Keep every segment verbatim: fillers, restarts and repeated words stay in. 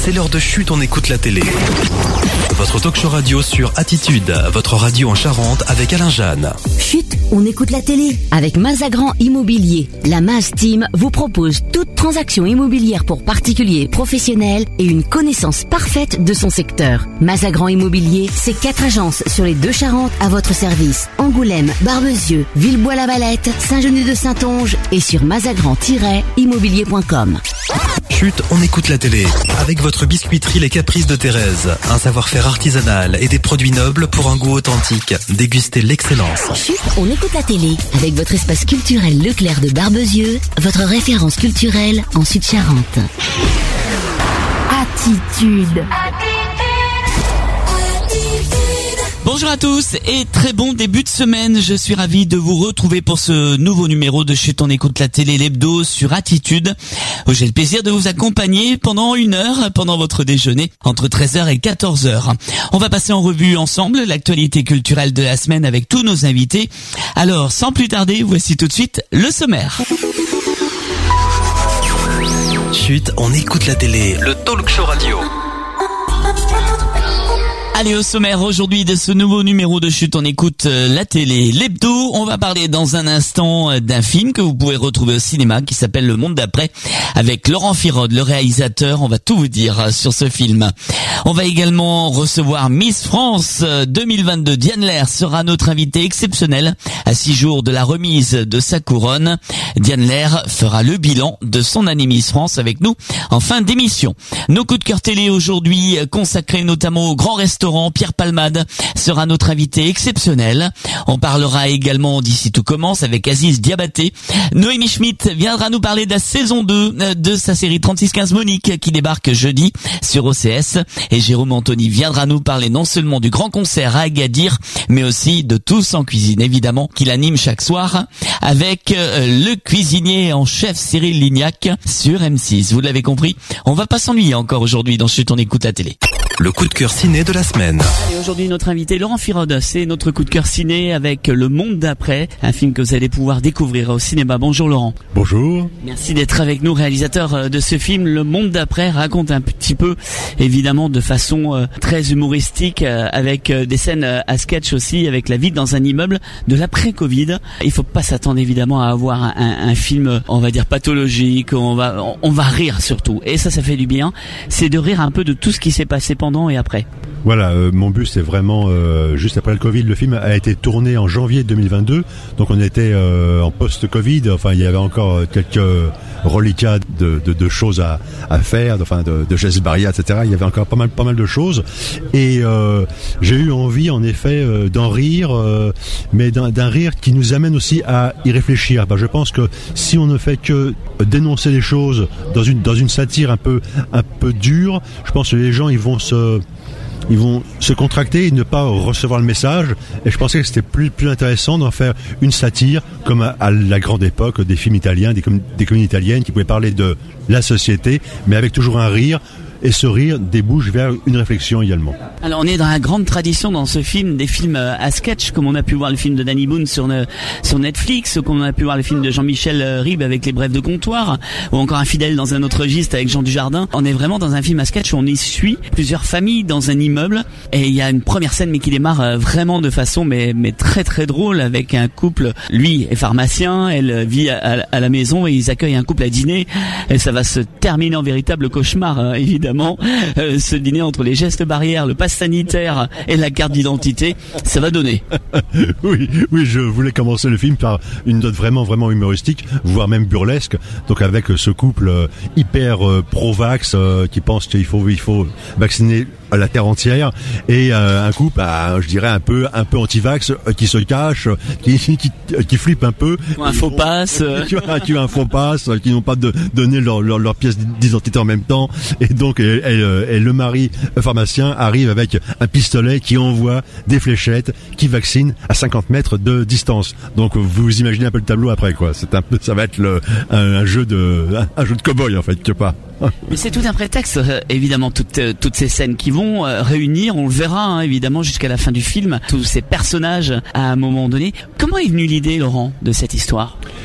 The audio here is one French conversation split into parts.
c'est l'heure de Chut, on écoute la télé. Votre talk-show radio sur Attitude, votre radio en Charente avec Alain Jeanne. Chut, on écoute la télé avec Mazagran Immobilier. La Maz Team vous propose toute transaction immobilière pour particuliers et professionnels et une connaissance parfaite de son secteur. Mazagran Immobilier, c'est quatre agences sur les deux Charentes à votre service. Angoulême, Barbezieux, Villebois-la-Valette, Saint-Genis-de-Saintonge et sur mazagran tiret immobilier point com. Chut, on écoute la télé avec votre biscuiterie Les Caprices de Thérèse. Un savoir-faire artisanal et des produits nobles pour un goût authentique. Dégustez l'excellence. Chut, on écoute la télé avec votre espace culturel Leclerc de Barbezieux, votre référence culturelle en Sud-Charente. Attitude. Bonjour à tous et très bon début de semaine. Je suis ravi de vous retrouver pour ce nouveau numéro de Chut, on écoute la télé, l'hebdo sur Attitude, où j'ai le plaisir de vous accompagner pendant une heure, pendant votre déjeuner, entre treize heures et quatorze heures. On va passer en revue ensemble l'actualité culturelle de la semaine avec tous nos invités. Alors, sans plus tarder, voici tout de suite le sommaire. Chut, on écoute la télé, le talk show radio. Allez, au sommaire aujourd'hui de ce nouveau numéro de Chut, on écoute la télé, l'hebdo. On va parler dans un instant d'un film que vous pouvez retrouver au cinéma qui s'appelle Le Monde d'après avec Laurent Firode, le réalisateur. On va tout vous dire sur ce film. On va également recevoir Miss France deux mille vingt-deux. Diane Lair sera notre invitée exceptionnelle à six jours de la remise de sa couronne. Diane Lair fera le bilan de son année Miss France avec nous en fin d'émission. Nos coups de cœur télé aujourd'hui consacrés notamment au grand restaurant Pierre Palmade sera notre invité exceptionnel. On parlera également d'ici tout commence avec Aziz Diabaté. Noémie Schmidt viendra nous parler de la saison deux de sa série trente-six quinze Monique qui débarque jeudi sur O C S. Et Jérôme Anthony viendra nous parler non seulement du grand concert à Agadir, mais aussi de Tous en cuisine, évidemment, qu'il anime chaque soir avec le cuisinier en chef Cyril Lignac sur M six. Vous l'avez compris, on va pas s'ennuyer encore aujourd'hui dans Chut, on écoute la télé. Le coup de cœur ciné de la semaine. Et aujourd'hui, notre invité Laurent Firode, c'est notre coup de cœur ciné avec Le Monde d'après, un film que vous allez pouvoir découvrir au cinéma. Bonjour Laurent. Bonjour. Merci d'être avec nous, réalisateur de ce film. Le Monde d'après raconte un petit peu, évidemment, de façon euh, très humoristique, euh, avec euh, des scènes euh, à sketch aussi, avec la vie dans un immeuble de l'après-Covid. Il faut pas s'attendre évidemment à avoir un, un, un film, on va dire pathologique. On va, on, on va rire surtout, et ça, ça fait du bien. C'est de rire un peu de tout ce qui s'est passé pendant et après. Voilà, euh, mon but c'est vraiment euh, juste après le Covid. Le film a été tourné en janvier deux mille vingt-deux, donc on était euh, en post-Covid. Enfin, il y avait encore quelques reliquats de, de, de choses à, à faire, enfin de, de gestes barrières, et cetera. Il y avait encore pas mal, pas mal de choses, et euh, j'ai eu envie, en effet, euh, d'en rire, euh, mais d'un, d'un rire qui nous amène aussi à y réfléchir. Ben, je pense que si on ne fait que dénoncer les choses dans une dans une satire un peu un peu dure, je pense que les gens ils vont se Ils vont se contracter et ne pas recevoir le message. Et je pensais que c'était plus plus intéressant d'en faire une satire, comme à, à la grande époque des films italiens, des, com- des comédies italiennes qui pouvaient parler de la société, mais avec toujours un rire. Et ce rire débouche vers une réflexion également. Alors on est dans la grande tradition dans ce film des films à sketch, comme on a pu voir le film de Danny Boone sur, ne, sur Netflix, ou comme on a pu voir le film de Jean-Michel Ribes avec Les Brèves de comptoir, ou encore Infidèle dans un autre registre avec Jean Dujardin. On est vraiment dans un film à sketch où on y suit plusieurs familles dans un immeuble, et il y a une première scène mais qui démarre vraiment de façon mais, mais très très drôle, avec un couple, lui est pharmacien, elle vit à, à, à la maison, et ils accueillent un couple à dîner, et ça va se terminer en véritable cauchemar, hein, évidemment. Euh, ce dîner entre les gestes barrières, le pass sanitaire et la carte d'identité, ça va donner. oui, oui, je voulais commencer le film par une note vraiment, vraiment humoristique, voire même burlesque. Donc avec ce couple euh, hyper euh, pro-vax euh, qui pense qu'il faut, il faut vacciner la terre entière, et euh, un couple, euh, je dirais un peu, un peu anti-vax, euh, qui se cache, qui, qui, qui, qui flippe un peu. Un faux passe. Qui a, qui a un faux passe, qui n'ont pas de, donné leur, leur, leur pièce d'identité en même temps, et donc et, et, et le mari pharmacien arrive avec un pistolet qui envoie des fléchettes, qui vaccine à cinquante mètres de distance. Donc vous imaginez un peu le tableau après, quoi. C'est un peu, ça va être le, un, un jeu de, un, un jeu de cow-boy en fait, quelque part. Mais c'est tout un prétexte, euh, évidemment, toutes, euh, toutes ces scènes qui vont euh, réunir, on le verra hein, évidemment jusqu'à la fin du film, tous ces personnages à un moment donné. Comment est venue l'idée, Laurent, de cette histoire ?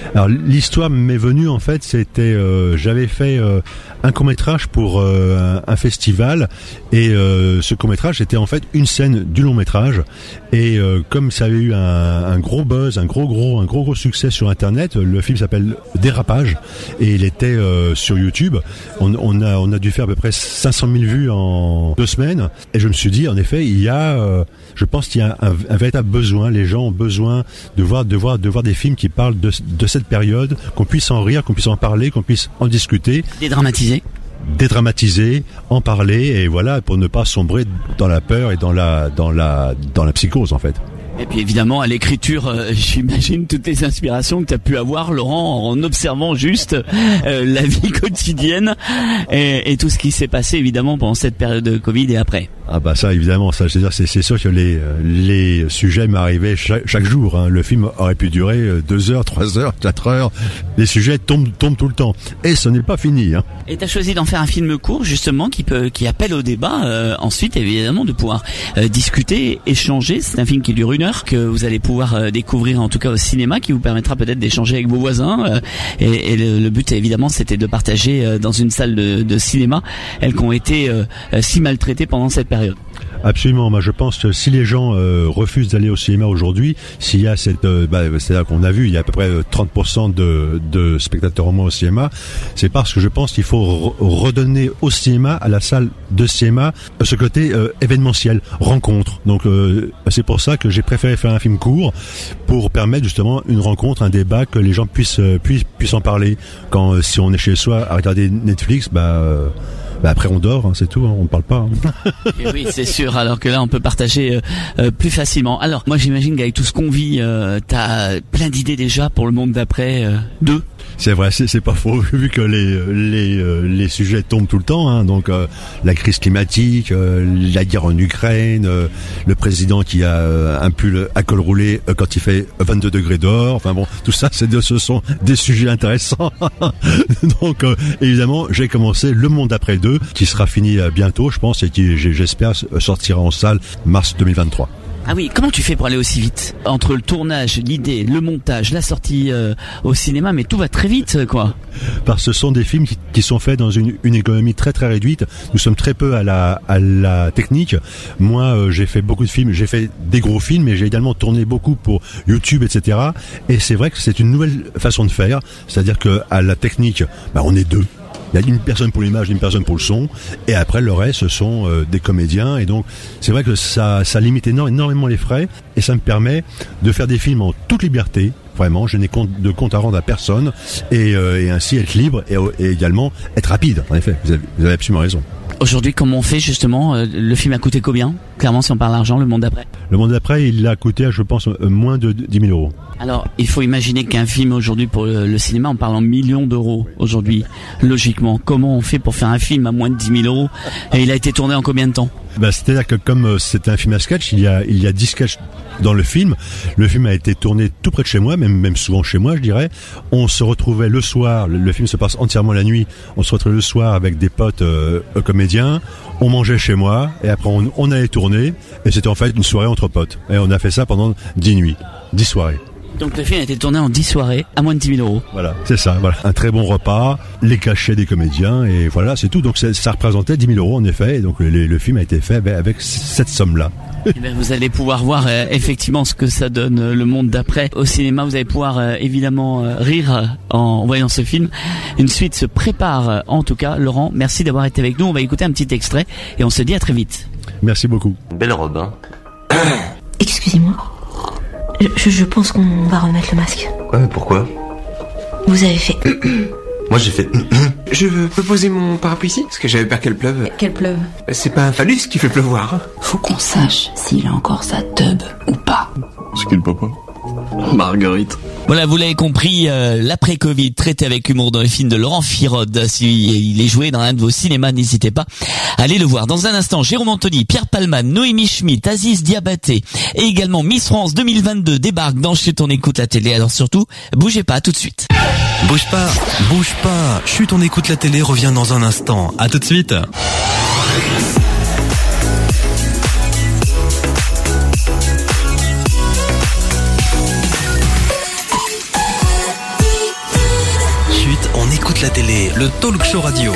Alors l'histoire m'est venue en fait, c'était euh, j'avais fait euh, un court-métrage pour euh, un, un festival et euh, ce court-métrage était en fait une scène du long-métrage et euh, comme ça avait eu un, un gros buzz, un gros gros un gros gros succès sur internet, le film s'appelle Dérapage et il était euh, sur YouTube. On, on a on a dû faire à peu près cinq cent mille vues en deux semaines et je me suis dit en effet, il y a euh, je pense qu'il y a un, un véritable besoin, les gens ont besoin de voir de voir de voir des films qui parlent de de cette période, qu'on puisse en rire, qu'on puisse en parler, qu'on puisse en discuter. Dédramatiser. Dédramatiser, en parler, et voilà, pour ne pas sombrer dans la peur et dans la, dans la, dans la psychose, en fait. Et puis évidemment à l'écriture, euh, j'imagine toutes les inspirations que tu as pu avoir, Laurent, en observant juste euh, la vie quotidienne et, et tout ce qui s'est passé évidemment pendant cette période de Covid et après. Ah bah ça évidemment, ça, c'est-à-dire c'est, c'est sûr que les, les sujets m'arrivaient chaque, chaque jour. Hein. Le film aurait pu durer deux heures, trois heures, quatre heures. Les sujets tombent, tombent tout le temps. Et ce n'est pas fini. Hein. Et tu as choisi d'en faire un film court justement qui peut, qui appelle au débat. Euh, ensuite évidemment de pouvoir euh, discuter, échanger. C'est un film qui dure une heure que vous allez pouvoir euh, découvrir en tout cas au cinéma, qui vous permettra peut-être d'échanger avec vos voisins. Euh, et, et le, le but évidemment c'était de partager euh, dans une salle de, de cinéma, elles qui ont été euh, si maltraitées pendant cette période. Absolument. Moi, je pense que si les gens euh, refusent d'aller au cinéma aujourd'hui, s'il y a cette, euh, bah, c'est-à-dire qu'on a vu, il y a à peu près trente pour cent de, de spectateurs en moins au cinéma, c'est parce que je pense qu'il faut re- redonner au cinéma, à la salle de cinéma, ce côté euh, événementiel, rencontre. Donc, euh, c'est pour ça que j'ai préféré faire un film court pour permettre justement une rencontre, un débat, que les gens puissent euh, puissent puissent en parler. Quand euh, si on est chez soi à regarder Netflix, bah euh, Bah après on dort, hein, c'est tout, hein, on ne parle pas. Hein. Et oui, c'est sûr, alors que là on peut partager euh, euh, plus facilement. Alors moi j'imagine qu'avec tout ce qu'on vit, euh, t'as plein d'idées déjà pour le monde d'après euh, deux. C'est vrai, c'est, c'est pas faux, vu que les les euh, les sujets tombent tout le temps, hein, donc euh, la crise climatique, euh, la guerre en Ukraine, euh, le président qui a euh, un pull à col roulé euh, quand il fait vingt-deux degrés dehors, enfin bon, tout ça, c'est de, ce sont des sujets intéressants. Donc euh, évidemment, j'ai commencé Le Monde après deux, qui sera fini euh, bientôt, je pense, et qui, j'espère, sortira en salle mars deux mille vingt-trois. Ah oui, comment tu fais pour aller aussi vite? Entre le tournage, l'idée, le montage, la sortie euh, au cinéma, mais tout va très vite, quoi. Parce que ce sont des films qui, qui sont faits dans une, une économie très très réduite. Nous sommes très peu à la, à la technique. Moi, euh, j'ai fait beaucoup de films, j'ai fait des gros films, mais j'ai également tourné beaucoup pour YouTube, et cetera. Et c'est vrai que c'est une nouvelle façon de faire. C'est-à-dire que à la technique, bah, on est deux. Il y a une personne pour l'image, une personne pour le son, et après le reste ce sont euh, des comédiens, et donc c'est vrai que ça, ça limite énormément les frais, et ça me permet de faire des films en toute liberté. Vraiment, je n'ai compte, de compte à rendre à personne, et, euh, et ainsi être libre, et, et également être rapide. En effet, vous avez, vous avez absolument raison. Aujourd'hui, comment on fait justement? euh, Le film a coûté combien? Clairement, si on parle d'argent, Le Monde d'après. Le Monde d'après, il a coûté, je pense, moins de dix mille euros. Alors, il faut imaginer qu'un film aujourd'hui pour le, le cinéma, on parle en millions d'euros aujourd'hui. Logiquement, comment on fait pour faire un film à moins de dix mille euros? Et il a été tourné en combien de temps? Bah, c'est-à-dire que comme euh, c'est un film à sketch, il y a, il y a dix sketchs dans le film. Le film a été tourné tout près de chez moi, même, même souvent chez moi, je dirais. On se retrouvait le soir, le, le film se passe entièrement la nuit, on se retrouvait le soir avec des potes euh, comédiens, on mangeait chez moi, et après on, on allait tourner, et c'était en fait une soirée entre potes. Et on a fait ça pendant dix nuits, dix soirées. Donc le film a été tourné en dix soirées, à moins de dix mille euros. Voilà, c'est ça, voilà. Un très bon repas, les cachets des comédiens, et voilà, c'est tout. Donc ça représentait dix mille euros en effet, et donc le, le film a été fait avec, avec cette somme-là. Et bien, vous allez pouvoir voir euh, effectivement ce que ça donne euh, Le Monde d'après au cinéma. Vous allez pouvoir euh, évidemment euh, rire euh, en voyant ce film. Une suite se prépare euh, en tout cas. Laurent, merci d'avoir été avec nous. On va écouter un petit extrait et on se dit à très vite. Merci beaucoup. Belle robe, hein. Excusez-moi. Je, je pense qu'on va remettre le masque. Ouais, mais pourquoi? Vous avez fait... Moi j'ai fait... Je peux poser mon parapluie ici? Parce que j'avais peur qu'elle pleuve. Qu'elle pleuve. C'est pas un phallus qui fait pleuvoir. Faut qu'on sache s'il a encore sa teub ou pas. C'est qui le papa? Marguerite. Voilà, vous l'avez compris, euh, l'après-Covid traité avec humour dans le film de Laurent Firode. S'il est joué dans un de vos cinémas, n'hésitez pas à aller le voir. Dans un instant, Jérôme Anthony, Pierre Palman, Noémie Schmitt, Aziz Diabaté et également Miss France deux mille vingt-deux débarquent dans Chut, on écoute la télé. Alors surtout, bougez pas, tout de suite. Bouge pas, bouge pas. Chut, on écoute la télé revient dans un instant. À tout de suite. le talk show radio.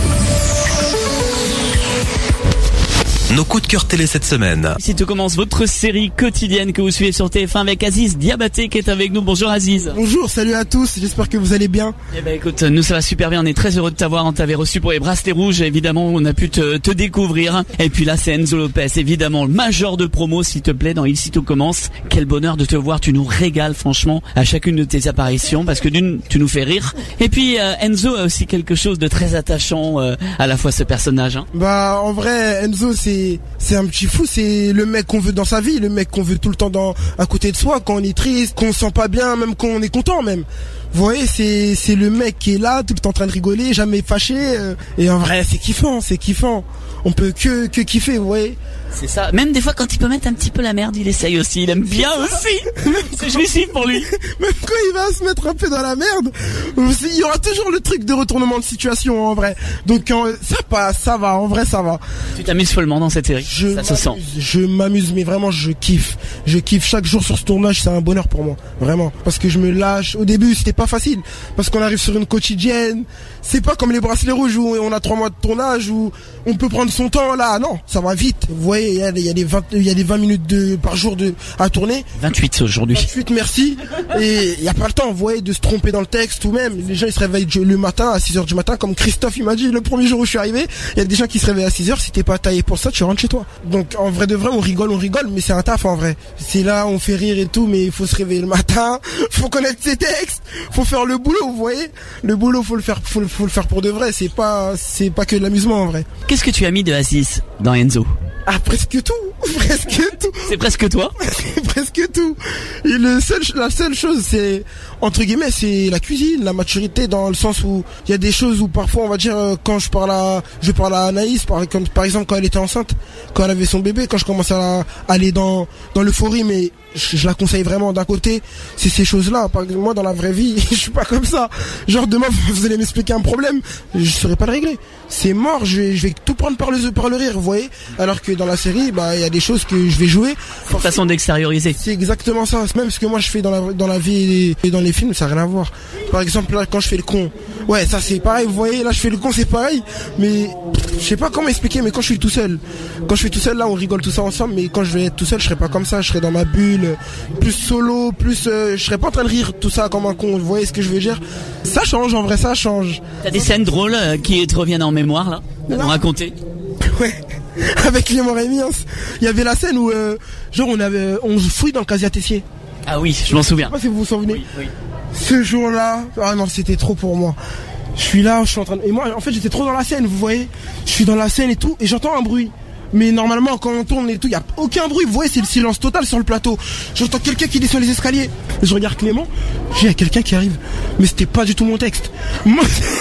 Nos coups de cœur télé cette semaine. Ici tout commence votre série quotidienne que vous suivez sur T F un avec Aziz Diabaté qui est avec nous. Bonjour Aziz. Bonjour, salut à tous, j'espère que vous allez bien. Eh ben écoute, nous ça va super bien, on est très heureux de t'avoir, on t'avait reçu pour les bracelets rouges, évidemment on a pu te, te découvrir. Et puis là c'est Enzo Lopez, évidemment le major de promo s'il te plaît dans Ici tout commence. Quel bonheur de te voir, tu nous régales franchement à chacune de tes apparitions parce que d'une, tu nous fais rire. Et puis euh, Enzo a aussi quelque chose de très attachant euh, à la fois ce personnage. Hein. Bah en vrai Enzo c'est c'est un petit fou, c'est le mec qu'on veut dans sa vie, le mec qu'on veut tout le temps dans à côté de soi, quand on est triste, qu'on se sent pas bien, même quand on est content même. Vous voyez, c'est c'est le mec qui est là, tout le temps en train de rigoler, jamais fâché. Euh, et en vrai, c'est kiffant, c'est kiffant. On peut que que kiffer, vous voyez. C'est ça. Même des fois, quand il peut mettre un petit peu la merde, il essaye aussi. Il aime bien aussi. C'est jouissif pour lui. Même quand il va se mettre un peu dans la merde, il y aura toujours le truc de retournement de situation en vrai. Donc ça passe, ça va, en vrai ça va. Tu t'amuses follement dans cette série. Je ça se sent. Je m'amuse, mais vraiment je kiffe. Je kiffe chaque jour sur ce tournage, c'est un bonheur pour moi, vraiment. Parce que je me lâche. Au début, c'était pas facile, parce qu'on arrive sur une quotidienne. C'est pas comme les bracelets rouges où on a trois mois de tournage où on peut prendre son temps là. Non, ça va vite. Vous voyez, il y a, il y a des vingt, il y a des vingt minutes de par jour de à tourner. vingt-huit aujourd'hui. vingt-huit, merci. Et il y a pas le temps, vous voyez, de se tromper dans le texte ou même. Les gens ils se réveillent le matin à six heures du matin, comme Christophe il m'a dit le premier jour où je suis arrivé. Il y a des gens qui se réveillent à six heures. Si t'es pas taillé pour ça, tu rentres chez toi. Donc en vrai de vrai, on rigole, on rigole, mais c'est un taf en vrai. C'est là, on fait rire et tout, mais il faut se réveiller le matin, faut connaître ses textes, faut faire le boulot, vous voyez. Le boulot, faut le faire, faut, faut le faire pour de vrai. C'est pas, c'est pas que de l'amusement en vrai. Qu'est-ce que tu as mis de Aziz dans Enzo? Ah, presque tout, presque tout. C'est presque toi. C'est presque tout. Et le seul, la seule chose, c'est entre guillemets, c'est la cuisine, la maturité, dans le sens où il y a des choses où parfois, on va dire, quand je parle à, je parle à Anaïs, par, comme, par exemple quand elle était enceinte, quand elle avait son bébé, quand je commence à, à aller dans dans l'euphorie, mais je, je la conseille vraiment d'un côté, c'est ces choses-là. Par exemple, moi, dans la vraie vie, je suis pas comme ça. Genre demain, vous allez m'expliquer un problème, je saurais pas le régler. C'est mort, je vais, je vais tout prendre par le par le rire, vous voyez. Alors que dans la série, bah il y a des choses que je vais jouer. Une façon d'extérioriser. C'est exactement ça. Même ce que moi je fais dans la dans la vie et dans les films, ça n'a rien à voir. Par exemple là, quand je fais le con, ouais, ça c'est pareil. Vous voyez, là je fais le con, c'est pareil. Mais je sais pas comment expliquer. Mais quand je suis tout seul, quand je suis tout seul là, on rigole tout ça ensemble. Mais quand je vais être tout seul, je serai pas comme ça. Je serai dans ma bulle, plus solo, plus. Euh, je serai pas en train de rire tout ça comme un con. Vous voyez ce que je veux dire? Ça change en vrai, ça change. T'as des scènes drôles euh, qui te reviennent en mémoire là, à nous raconter? Ouais. Avec Clément Rémiens, il y avait la scène où euh, genre on avait on fouille dans le casier à Tessier. Ah oui, je m'en souviens. Je sais pas si vous vous souvenez. Oui, oui. Ce jour-là, ah non, c'était trop pour moi. Je suis là, je suis en train de... Et moi, en fait, j'étais trop dans la scène, vous voyez. Je suis dans la scène et tout, et j'entends un bruit. Mais normalement, quand on tourne et tout, il n'y a aucun bruit. Vous voyez, c'est le silence total sur le plateau. J'entends quelqu'un qui descend les escaliers. Je regarde Clément, j'ai quelqu'un qui arrive. Mais c'était pas du tout mon texte. Moi...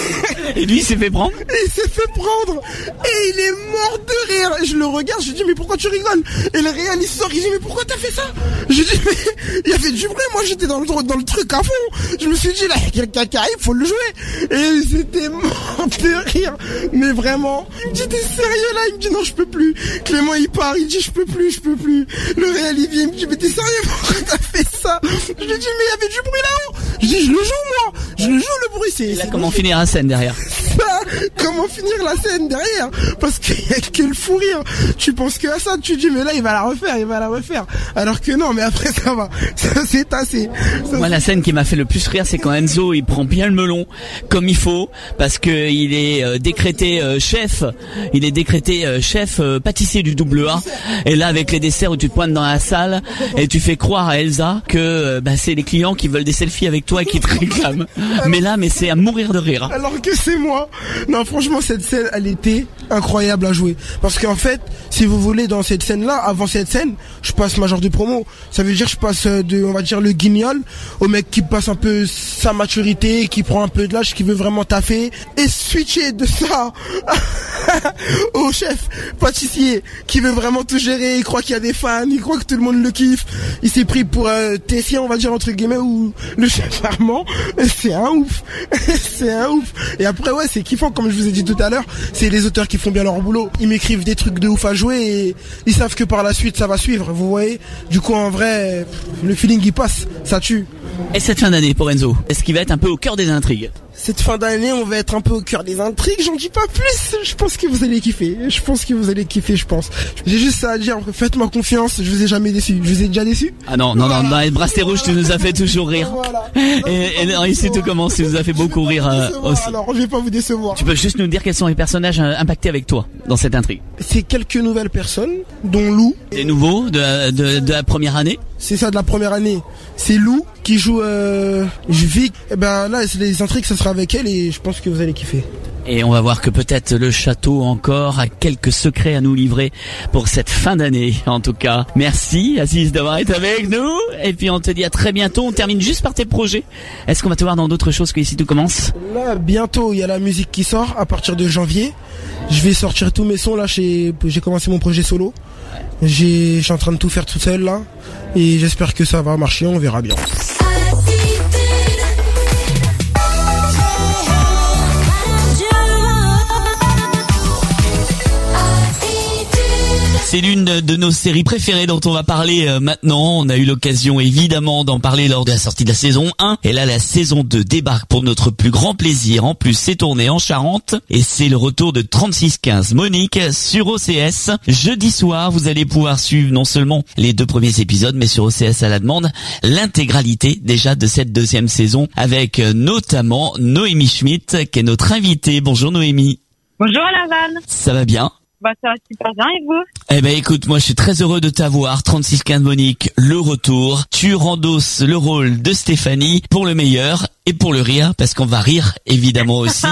Et lui, il s'est fait prendre. Et il s'est fait prendre. Et il est mort de rire. Et je le regarde, je lui dis, mais pourquoi tu rigoles? Et le réel, il sort, il dit, mais pourquoi t'as fait ça? Je lui dis, mais il y avait du bruit. Moi, j'étais dans le, dans le truc à fond. Je me suis dit, là, il y a quelqu'un qui arrive, faut le jouer. Et c'était mort de rire. Mais vraiment, il me dit, t'es sérieux là? Il me dit, non, je peux plus. Clément, il part, il dit, je peux plus, je peux plus. Le réel, il vient, il me dit, mais t'es sérieux? Pourquoi t'as fait ça? Je lui dis, mais il y avait du bruit là-haut. Je dis, je le joue, moi. Je le joue, le bruit. C'est, et là, comment finir la scène derrière? Ça, comment finir la scène derrière? Parce qu'il y a que le fou rire. Tu penses que à ça, tu dis mais là il va la refaire, il va la refaire. Alors que non, mais après ça va, ça c'est assez. Ça, Moi la scène qui m'a fait le plus rire, c'est quand Enzo il prend bien le melon comme il faut, parce que il est euh, décrété euh, chef, il est décrété euh, chef euh, pâtissier du double A. Et là avec les desserts où tu te pointes dans la salle et tu fais croire à Elsa que euh, bah, c'est les clients qui veulent des selfies avec toi et qui te réclament. Mais là, mais c'est à mourir de rire. Alors que c'est moi. Non, franchement, cette scène, elle était incroyable à jouer. Parce qu'en fait, si vous voulez, dans cette scène-là, avant cette scène, je passe ma genre de promo. Ça veut dire, je passe de, on va dire, le guignol au mec qui passe un peu sa maturité, qui prend un peu de l'âge, qui veut vraiment taffer. Et switcher de ça au chef pâtissier qui veut vraiment tout gérer. Il croit qu'il y a des fans, il croit que tout le monde le kiffe. Il s'est pris pour euh, Tessier, on va dire, entre guillemets, ou le chef Armand. C'est un ouf. C'est un ouf. Et après, ouais, c'est kiffant, comme je vous ai dit tout à l'heure. C'est les auteurs qui font bien leur boulot. Ils m'écrivent des trucs de ouf à jouer et ils savent que par la suite, ça va suivre, vous voyez. Du coup, en vrai, le feeling, il passe. Ça tue. Et cette fin d'année pour Enzo, est-ce qu'il va être un peu au cœur des intrigues? Cette fin d'année, on va être un peu au cœur des intrigues, j'en dis pas plus. Je pense que vous allez kiffer. Je pense que vous allez kiffer, je pense. J'ai juste ça à dire, faites-moi confiance, je vous ai jamais déçu. Je vous ai déjà déçu? Ah non, non, non, dans les bracelets rouges, tu nous as fait toujours rire. Voilà. Et, et non, ici tout commence, tu nous as fait beaucoup rire euh, aussi. Alors, je vais pas vous décevoir. Tu peux juste nous dire quels sont les personnages euh, impactés avec toi dans cette intrigue? C'est quelques nouvelles personnes, dont Lou. Des nouveaux de, de, de la première année? C'est ça, de la première année. C'est Lou qui joue euh, Vic. Et ben là, c'est les intrigues, ça sera avec elle et je pense que vous allez kiffer. Et on va voir que peut-être le château encore a quelques secrets à nous livrer pour cette fin d'année. En tout cas, merci Aziz d'avoir été avec nous. Et puis on te dit à très bientôt. On termine juste par tes projets. Est-ce qu'on va te voir dans d'autres choses que Ici Tout Commence? Là, bientôt, il y a la musique qui sort à partir de janvier. Je vais sortir tous mes sons. Là, j'ai, j'ai commencé mon projet solo. J'ai, je suis en train de tout faire tout seul là. Et j'espère que ça va marcher, on verra bien. C'est l'une de nos séries préférées dont on va parler euh, maintenant. On a eu l'occasion évidemment d'en parler lors de la sortie de la saison un. Et là, la saison deux débarque pour notre plus grand plaisir. En plus, c'est tourné en Charente. Et c'est le retour de trente-six quinze Monique sur O C S. Jeudi soir, vous allez pouvoir suivre non seulement les deux premiers épisodes, mais sur O C S à la demande, l'intégralité déjà de cette deuxième saison. Avec euh, notamment Noémie Schmidt, qui est notre invitée. Bonjour Noémie. Bonjour Alavan. Ça va bien? Bah ça va super bien et vous? Eh ben écoute, moi je suis très heureux de t'avoir. trente-six quinze Monique, le retour. Tu rendosses le rôle de Stéphanie pour le meilleur et pour le rire, parce qu'on va rire évidemment aussi.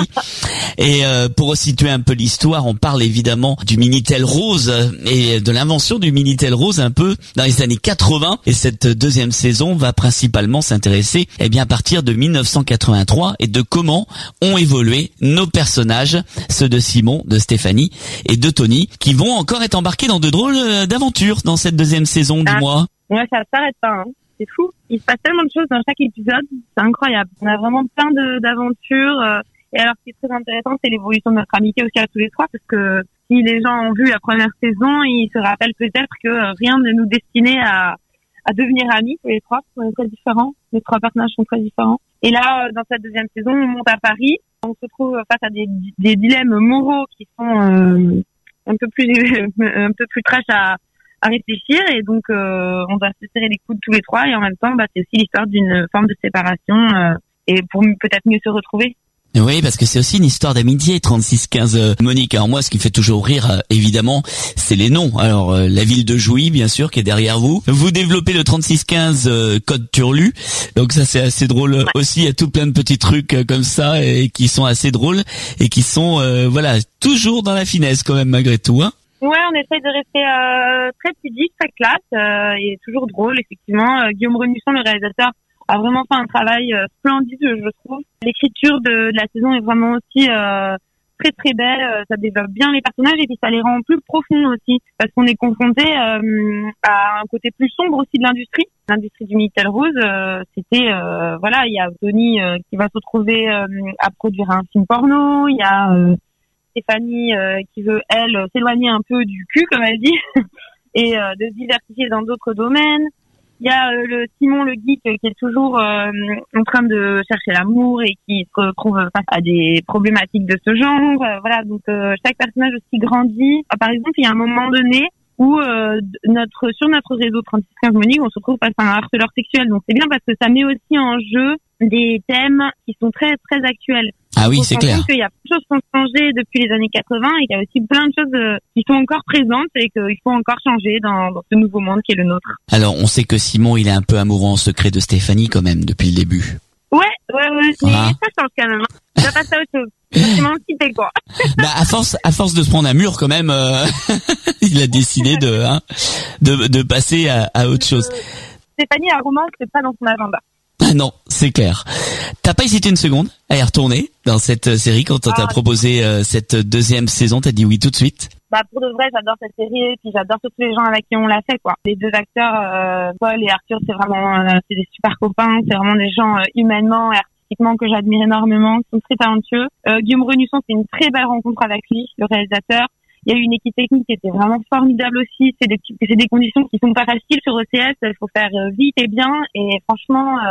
Et euh, pour resituer un peu l'histoire, on parle évidemment du Minitel Rose et de l'invention du Minitel Rose un peu dans les années quatre-vingts. Et cette deuxième saison va principalement s'intéresser eh bien à partir de mille neuf cent quatre-vingt-trois et de comment ont évolué nos personnages, ceux de Simon, de Stéphanie et de Tony, qui vont encore être embarqués dans de drôles d'aventures dans cette deuxième saison, ah, dis-moi. Ouais, ça s'arrête pas, hein. C'est fou. Il se passe tellement de choses dans chaque épisode, c'est incroyable. On a vraiment plein de, d'aventures. Euh, et alors, ce qui est très intéressant, c'est l'évolution de notre amitié aussi à tous les trois, parce que si les gens ont vu la première saison, ils se rappellent peut-être que euh, rien ne nous destinait à, à devenir amis tous les trois. On est très différents. Les trois personnages sont très différents. Et là, dans cette deuxième saison, on monte à Paris. On se trouve face à des, des dilemmes moraux qui sont euh, un peu plus un peu plus trash à à réfléchir, et donc euh, on va se serrer les coudes tous les trois, et en même temps bah c'est aussi l'histoire d'une forme de séparation euh, et pour peut-être mieux se retrouver. Oui, parce que c'est aussi une histoire d'amitié, trente-six quinze euh, Monique. Alors moi, ce qui me fait toujours rire, euh, évidemment, c'est les noms. Alors, euh, la ville de Jouy, bien sûr, qui est derrière vous. Vous développez le trente-six quinze euh, code Turlu. Donc ça, c'est assez drôle ouais. aussi. Il y a tout plein de petits trucs euh, comme ça et qui sont assez drôles et qui sont, euh, voilà, toujours dans la finesse quand même, malgré tout, hein. Ouais, on essaye de rester euh, très pudique, très classe euh, et toujours drôle, effectivement. Euh, Guillaume Renusson, le réalisateur, a vraiment fait un travail euh, splendide, je trouve. L'écriture de, de la saison est vraiment aussi euh, très très belle. Ça développe bien les personnages et puis ça les rend plus profonds aussi, parce qu'on est confronté euh, à un côté plus sombre aussi de l'industrie. L'industrie du Minitel Rose, euh, c'était euh, voilà, il y a Tony euh, qui va se retrouver euh, à produire un film porno, il y a euh, Stéphanie euh, qui veut, elle, s'éloigner un peu du cul, comme elle dit, et euh, de se diversifier dans d'autres domaines. Il y a euh, le Simon, le geek, qui est toujours euh, en train de chercher l'amour et qui se retrouve face à des problématiques de ce genre. Euh, voilà, donc euh, chaque personnage aussi grandit. Ah, par exemple, il y a un moment donné où euh, notre sur notre réseau trente-six quinze Monique, on se retrouve face à un harceleur sexuel. Donc c'est bien parce que ça met aussi en jeu des thèmes qui sont très très actuels. Ah oui, c'est clair. Il y a plein de choses qui ont changé depuis les années quatre-vingts et il y a aussi plein de choses qui sont encore présentes et qu'il faut encore changer dans, dans ce nouveau monde qui est le nôtre. Alors, on sait que Simon, il est un peu amoureux en secret de Stéphanie quand même depuis le début. Ouais, ouais, ouais, mais ah. ça change quand même. Hein. Ça passe à autre chose. C'est mon petit quoi. Bah, à force, à force de se prendre un mur quand même, euh, il a décidé de, hein, de, de passer à, à autre chose. Euh, Stéphanie, la romance, c'est pas dans son agenda. Ah non, c'est clair. T'as pas hésité une seconde à y retourner dans cette série quand on ah, t'a proposé euh, cette deuxième saison, t'as dit oui tout de suite? Bah pour de vrai, j'adore cette série et puis j'adore tous les gens avec qui on l'a fait quoi. Les deux acteurs, euh, Paul et Arthur, c'est vraiment euh, c'est des super copains, c'est vraiment des gens euh, humainement et artistiquement que j'admire énormément, qui sont très talentueux. Euh, Guillaume Renusson, c'est une très belle rencontre avec lui, le réalisateur. Il y a eu une équipe technique qui était vraiment formidable aussi. C'est des, c'est des conditions qui sont pas faciles sur O C S. Il faut faire vite et bien. Et franchement, euh,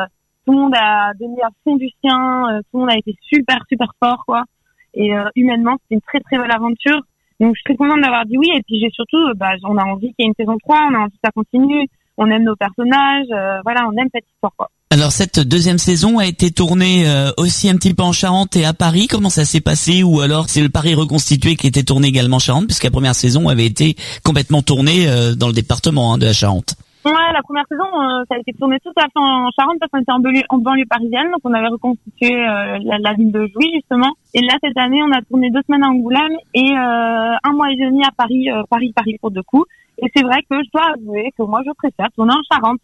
tout le monde a donné à fond du sien, euh, tout le monde a été super super fort quoi. Et euh, humainement, c'était une très très belle aventure. Donc je suis très contente d'avoir dit oui. Et puis j'ai surtout, bah, on a envie qu'il y ait une saison trois, on a envie que ça continue, on aime nos personnages, euh, voilà, on aime cette histoire quoi. Alors cette deuxième saison a été tournée euh, aussi un petit peu en Charente et à Paris. Comment ça s'est passé? Ou alors c'est le Paris reconstitué qui était tourné également en Charente, puisque la première saison avait été complètement tournée euh, dans le département hein, de la Charente. Ouais, la première saison, euh, ça a été tourné tout à fait en Charente parce qu'on était en banlieue, en banlieue parisienne, donc on avait reconstitué euh, la, la ville de Jouy justement. Et là cette année, on a tourné deux semaines à Angoulême et euh, un mois et demi à Paris, euh, Paris, Paris pour deux coups. Et c'est vrai que je dois avouer que moi je préfère tourner en Charente.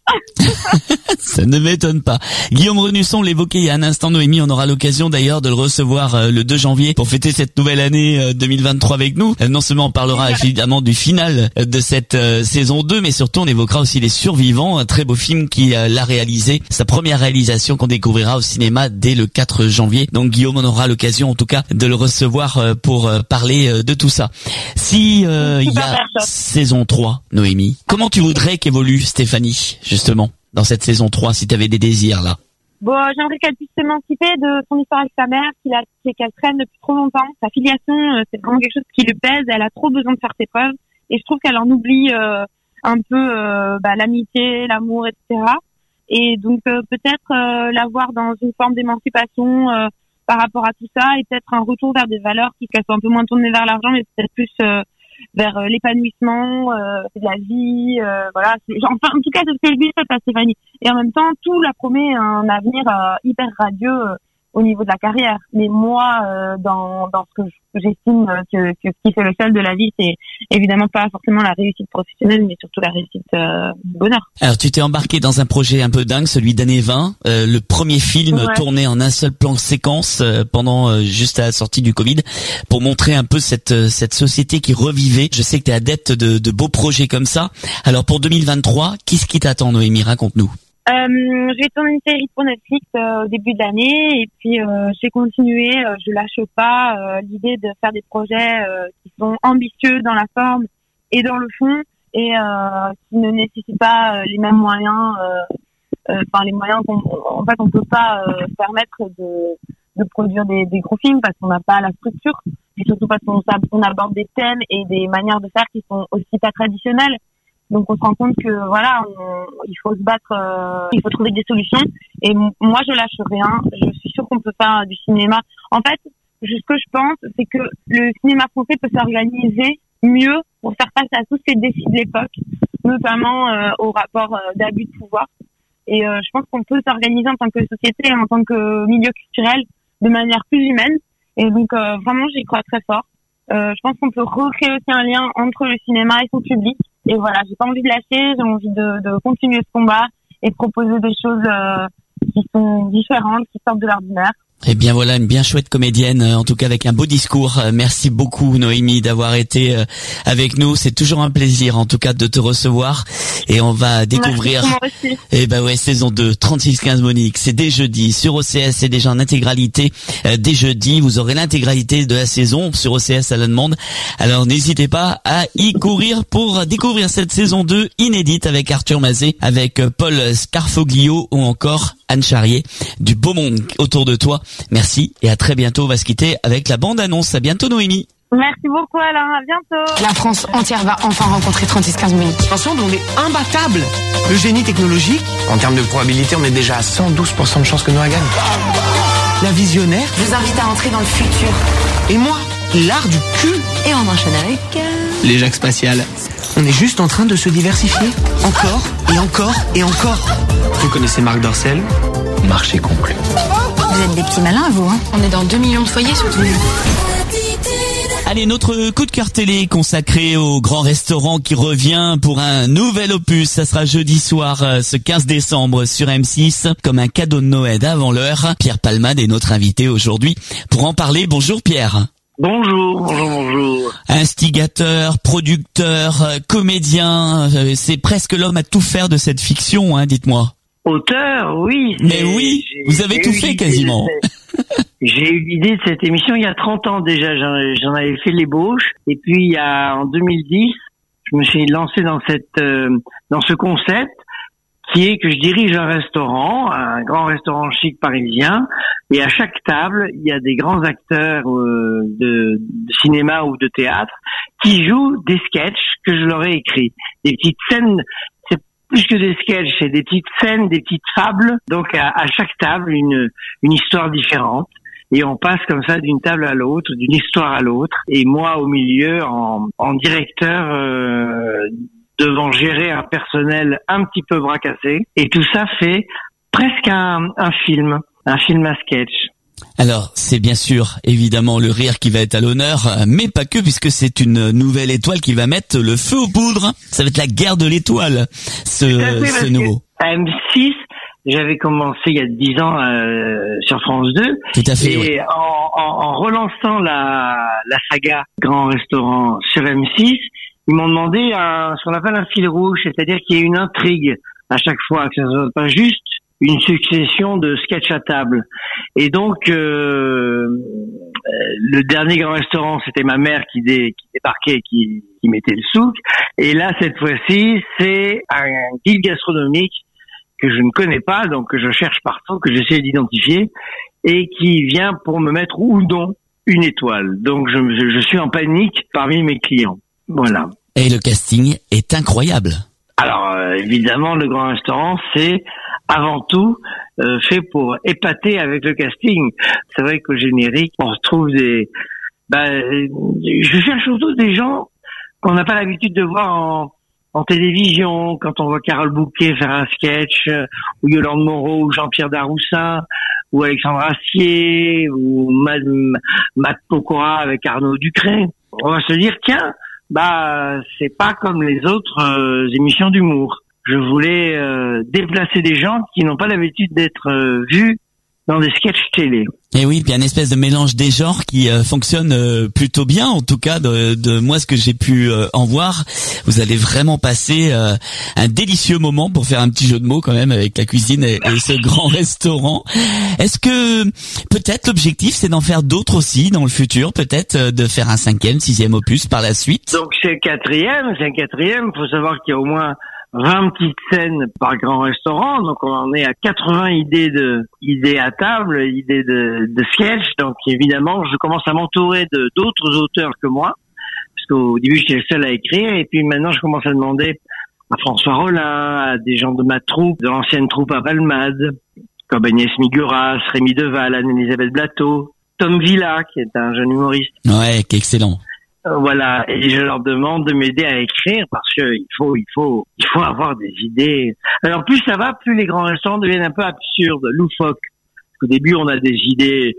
Ça ne m'étonne pas. Guillaume Renusson l'évoquait il y a un instant, Noémie, on aura l'occasion d'ailleurs de le recevoir euh, le deux janvier pour fêter cette nouvelle année euh, deux mille vingt-trois avec nous. Euh, non seulement on parlera évidemment du final de cette euh, saison deux, mais surtout on évoquera aussi Les Survivants, un très beau film qui euh, l'a réalisé, sa première réalisation qu'on découvrira au cinéma dès le quatre janvier. Donc Guillaume, on aura l'occasion en tout cas de le recevoir euh, pour euh, parler euh, de tout ça. Si euh, il y a saison trois, Noémie, comment tu voudrais qu'évolue Stéphanie, justement, dans cette saison trois, si tu avais des désirs, là? Bon, j'aimerais qu'elle puisse s'émanciper de son histoire avec sa mère, qu'il a, qu'elle traîne depuis trop longtemps. Sa filiation, euh, c'est vraiment quelque chose qui lui pèse. Elle a trop besoin de faire ses preuves. Et je trouve qu'elle en oublie euh, un peu euh, bah, l'amitié, l'amour, et cetera. Et donc, euh, peut-être euh, la voir dans une forme d'émancipation euh, par rapport à tout ça, et peut-être un retour vers des valeurs qui soient un peu moins tournées vers l'argent, mais peut-être plus... Euh, vers euh, l'épanouissement, euh, de la vie, euh, voilà. Enfin, en tout cas, c'est ce que je lui souhaite à Stéphanie. Et en même temps, tout la promet un avenir euh, hyper radieux euh, au niveau de la carrière. Mais moi, euh, dans dans ce que j'estime que, que ce qui fait le sel de la vie, c'est évidemment pas forcément la réussite professionnelle, mais surtout la réussite euh, du bonheur. Alors, tu t'es embarqué dans un projet un peu dingue, celui d'Année vingt, euh, le premier film ouais. tourné en un seul plan séquence euh, pendant euh, juste à la sortie du Covid, pour montrer un peu cette euh, cette société qui revivait. Je sais que tu es adepte de, de beaux projets comme ça. Alors, pour deux mille vingt-trois, qu'est-ce qui t'attend, Noémie? Raconte-nous. Euh, je vais tourner une série pour Netflix euh, au début de l'année et puis euh, je vais continuer, euh, je lâche pas euh, l'idée de faire des projets euh, qui sont ambitieux dans la forme et dans le fond et euh, qui ne nécessitent pas euh, les mêmes moyens, euh, euh, enfin les moyens qu'on, en fait on peut pas euh, permettre de, de produire des, des gros films parce qu'on n'a pas la structure et surtout parce qu'on on aborde des thèmes et des manières de faire qui sont aussi pas traditionnelles. Donc on se rend compte que voilà, on, il faut se battre, euh, il faut trouver des solutions. Et m- moi je lâche rien. Je suis sûre qu'on peut faire du cinéma. En fait, ce que je pense, c'est que le cinéma français peut s'organiser mieux pour faire face à tous ces défis de l'époque, notamment euh, au rapport euh, d'abus de pouvoir. Et euh, je pense qu'on peut s'organiser en tant que société, en tant que milieu culturel, de manière plus humaine. Et donc euh, vraiment, j'y crois très fort. Euh, je pense qu'on peut recréer aussi un lien entre le cinéma et son public. Et voilà, j'ai pas envie de lâcher, j'ai envie de, de continuer ce combat et de proposer des choses euh, qui sont différentes, qui sortent de l'ordinaire. Eh bien voilà, une bien chouette comédienne, en tout cas avec un beau discours. Merci beaucoup Noémie d'avoir été avec nous. C'est toujours un plaisir en tout cas de te recevoir. Et on va découvrir eh ben ouais, saison deux, trente-six quinze Monique. C'est dès jeudi sur O C S, c'est déjà en intégralité. Dès jeudi, vous aurez l'intégralité de la saison sur O C S à la demande. Alors n'hésitez pas à y courir pour découvrir cette saison deux inédite avec Arthur Mazet, avec Paul Scarfoglio ou encore Anne Charrier. Du beau monde autour de toi. Merci et à très bientôt. On va se quitter avec la bande-annonce. À bientôt Noémie. Merci beaucoup Alain, à bientôt. La France entière va enfin rencontrer trente-six quinze Monique. Ensemble, on est imbattable. Le génie technologique, en termes de probabilité, on est déjà à cent douze pour cent de chance que Noah gagne. La visionnaire. Je vous invite à entrer dans le futur. Et moi, l'art du cul. Et on enchaîne avec... Euh... Les Jacques spatiales. On est juste en train de se diversifier. Encore, et encore, et encore. Vous connaissez Marc Dorcel? Marché conclu. Vous êtes des petits malins, vous, hein. On est dans deux millions de foyers, surtout. Allez, notre coup de cœur télé consacré au grand restaurant qui revient pour un nouvel opus. Ça sera jeudi soir, ce quinze décembre sur M six, comme un cadeau de Noël avant l'heure. Pierre Palmade est notre invité aujourd'hui pour en parler. Bonjour Pierre. Bonjour, bonjour, bonjour. Instigateur, producteur, comédien, c'est presque l'homme à tout faire de cette fiction, hein, dites-moi. Auteur, oui. Mais oui, vous avez tout fait quasiment. J'ai eu l'idée de cette émission il y a trente ans déjà, j'en, j'en avais fait l'ébauche. Et puis il y a, en deux mille dix, je me suis lancé dans cette, euh, dans ce concept qui est que je dirige un restaurant, un grand restaurant chic parisien, et à chaque table, il y a des grands acteurs euh, de, de cinéma ou de théâtre qui jouent des sketchs que je leur ai écrits, des petites scènes. C'est plus que des sketchs, c'est des petites scènes, des petites fables. Donc à, à chaque table, une, une histoire différente. Et on passe comme ça d'une table à l'autre, d'une histoire à l'autre. Et moi, au milieu, en, en directeur, euh, devant gérer un personnel un petit peu bras cassé. Et tout ça fait presque un, un film, un film à sketch. Alors, c'est bien sûr, évidemment, le rire qui va être à l'honneur, mais pas que, puisque c'est une nouvelle étoile qui va mettre le feu aux poudres. Ça va être la guerre de l'étoile, ce, ce nouveau. À M six, j'avais commencé il y a dix ans euh, sur France deux. Tout à fait, et oui. en, en, en relançant la, la saga Grand Restaurant sur M six, ils m'ont demandé un, ce qu'on appelle un fil rouge, c'est-à-dire qu'il y ait une intrigue à chaque fois, que ce soit pas juste une succession de sketchs à table. Et donc, euh, le dernier Grand Restaurant, c'était ma mère qui, dé, qui débarquait, qui, qui mettait le souk. Et là, cette fois-ci, c'est un guide gastronomique que je ne connais pas, donc que je cherche partout, que j'essaie d'identifier, et qui vient pour me mettre ou non une étoile. Donc, je, je suis en panique parmi mes clients. Voilà. Et le casting est incroyable. Alors, euh, évidemment, le Grand Restaurant, c'est avant tout euh, fait pour épater avec le casting. C'est vrai qu'au générique, on retrouve des... Bah, je cherche surtout des gens qu'on n'a pas l'habitude de voir en, en télévision, quand on voit Carole Bouquet faire un sketch, ou Yolande Moreau, ou Jean-Pierre Daroussin, ou Alexandre Astier, ou Matt, Matt Pokora avec Arnaud Ducré. On va se dire, tiens, bah c'est pas comme les autres euh, émissions d'humour. Je voulais euh, déplacer des gens qui n'ont pas l'habitude d'être euh, vus dans des sketchs télé. Et oui, puis un espèce de mélange des genres qui euh, fonctionne euh, plutôt bien, en tout cas de, de moi ce que j'ai pu euh, en voir. Vous allez vraiment passer euh, un délicieux moment pour faire un petit jeu de mots quand même avec la cuisine et, et ce grand restaurant. Est-ce que peut-être l'objectif c'est d'en faire d'autres aussi dans le futur, peut-être euh, de faire un cinquième, sixième opus par la suite? Donc c'est le quatrième, c'est un quatrième. Il faut savoir qu'il y a au moins vingt petites scènes par grand restaurant, donc on en est à quatre-vingts idées de idées à table, idées de, de sketch. Donc évidemment, je commence à m'entourer de d'autres auteurs que moi, parce qu'au début j'étais le seul à écrire, et puis maintenant je commence à demander à François Rollin, à des gens de ma troupe, de l'ancienne troupe à Valmade, comme Agnès Miguras, Rémi Deval, Anne-Elisabeth Blateau, Tom Villa, qui est un jeune humoriste. Ouais, qui est excellent. Voilà, et je leur demande de m'aider à écrire parce que il faut, il faut, il faut avoir des idées. Alors plus ça va, plus les grands restaurants deviennent un peu absurdes, loufoques. Au début, on a des idées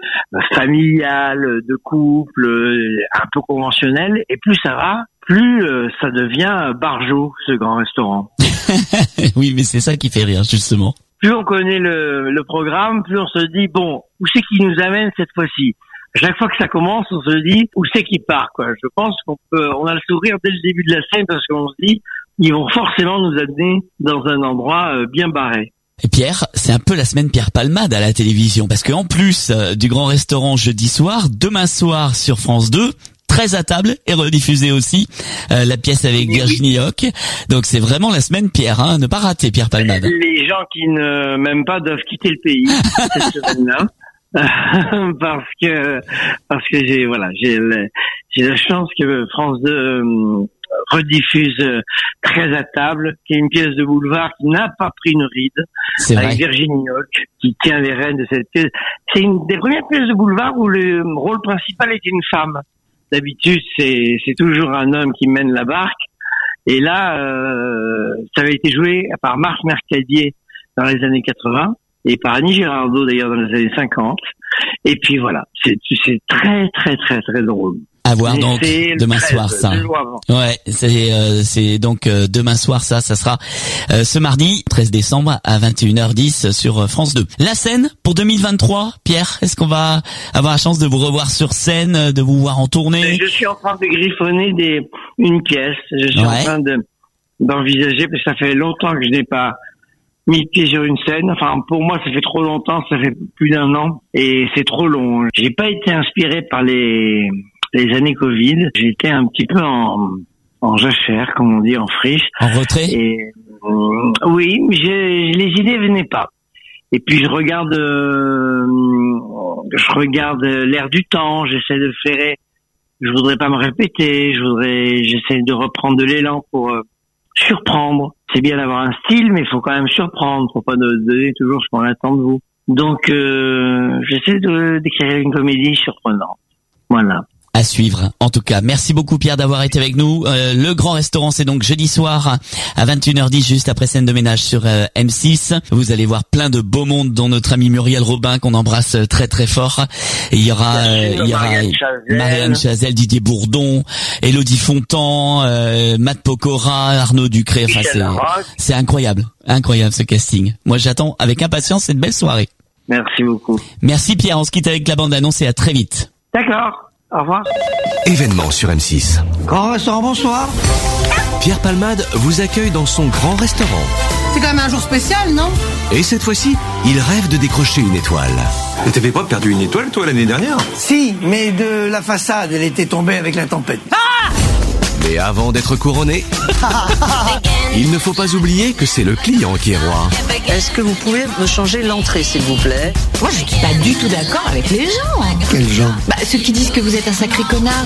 familiales, de couple, un peu conventionnelles, et plus ça va, plus ça devient barjot, ce grand restaurant. Oui, mais c'est ça qui fait rire, justement. Plus on connaît le, le programme, plus on se dit, bon, où c'est qu'il nous amène cette fois-ci? Chaque fois que ça commence, on se dit où c'est qu'il part, quoi. Je pense qu'on peut, on a le sourire dès le début de la scène parce qu'on se dit ils vont forcément nous amener dans un endroit bien barré. Et Pierre, c'est un peu la semaine Pierre Palmade à la télévision parce qu'en plus euh, du Grand Restaurant jeudi soir, demain soir sur France deux, treize à table est rediffusée aussi euh, la pièce avec oui, Virginie oui. Hoc. Donc c'est vraiment la semaine Pierre, hein, ne pas rater Pierre Palmade. Les gens qui ne m'aiment pas doivent quitter le pays cette semaine-là. parce que parce que j'ai voilà j'ai le, j'ai la chance que France deux euh, rediffuse euh, treize à table, qui est une pièce de boulevard qui n'a pas pris une ride, c'est avec vrai. Virginie Hoc qui tient les rênes de cette pièce. C'est une des premières pièces de boulevard où le rôle principal est une femme. D'habitude c'est c'est toujours un homme qui mène la barque, et là euh, ça avait été joué par Marc Mercadier dans les années quatre-vingts. Et par Annie Girardot d'ailleurs dans les années cinquante. Et puis voilà, c'est c'est très très très très drôle. À voir donc demain treize, soir ça. Ouais, c'est euh, c'est donc euh, demain soir ça, ça sera euh, ce mardi treize décembre à vingt et une heures dix sur France deux. La scène pour deux mille vingt-trois, Pierre, est-ce qu'on va avoir la chance de vous revoir sur scène, de vous voir en tournée? Je suis en train de griffonner des une pièce, je suis ouais. en train de d'envisager parce que ça fait longtemps que je n'ai pas mis le pied sur une scène. Enfin, pour moi, ça fait trop longtemps, ça fait plus d'un an, et c'est trop long. J'ai pas été inspiré par les les années Covid. J'étais un petit peu en en jachère, comme on dit, en friche. En retrait. Et oui, mais j'ai, les idées venaient pas. Et puis je regarde, euh, je regarde l'air du temps. J'essaie de faire. Je voudrais pas me répéter. Je voudrais, j'essaie de reprendre de l'élan pour euh, surprendre. C'est bien d'avoir un style, mais il faut quand même surprendre. Faut pas donner toujours ce qu'on attend de vous. Donc, euh, j'essaie de d'écrire une comédie surprenante. Voilà. À suivre. En tout cas, merci beaucoup Pierre d'avoir été avec nous. Euh, le Grand Restaurant, c'est donc jeudi soir à vingt et une heures dix, juste après Scène de ménage sur euh, M six. Vous allez voir plein de beaux mondes, dont notre ami Muriel Robin qu'on embrasse très très fort. Et il y aura, euh, il y aura Marianne Chazelle, Marianne Chazelle, Didier Bourdon, Élodie Fontan, euh, Matt Pokora, Arnaud Ducré. Enfin, c'est, c'est incroyable, incroyable ce casting. Moi, j'attends avec impatience cette belle soirée. Merci beaucoup. Merci Pierre. On se quitte avec la bande annonce et à très vite. D'accord. Au revoir. Événement sur M six. Grand restaurant, bonsoir. Pierre Palmade vous accueille dans son grand restaurant. C'est quand même un jour spécial, non? Et cette fois-ci, il rêve de décrocher une étoile. Mais t'avais pas perdu une étoile, toi, l'année dernière? Si, mais de la façade, elle était tombée avec la tempête. Ah! Mais avant d'être couronné, il ne faut pas oublier que c'est le client qui est roi. Est-ce que vous pouvez me changer l'entrée, s'il vous plaît? Moi, je suis pas du tout d'accord avec les gens. Quels gens? Bah, ceux qui disent que vous êtes un sacré connard.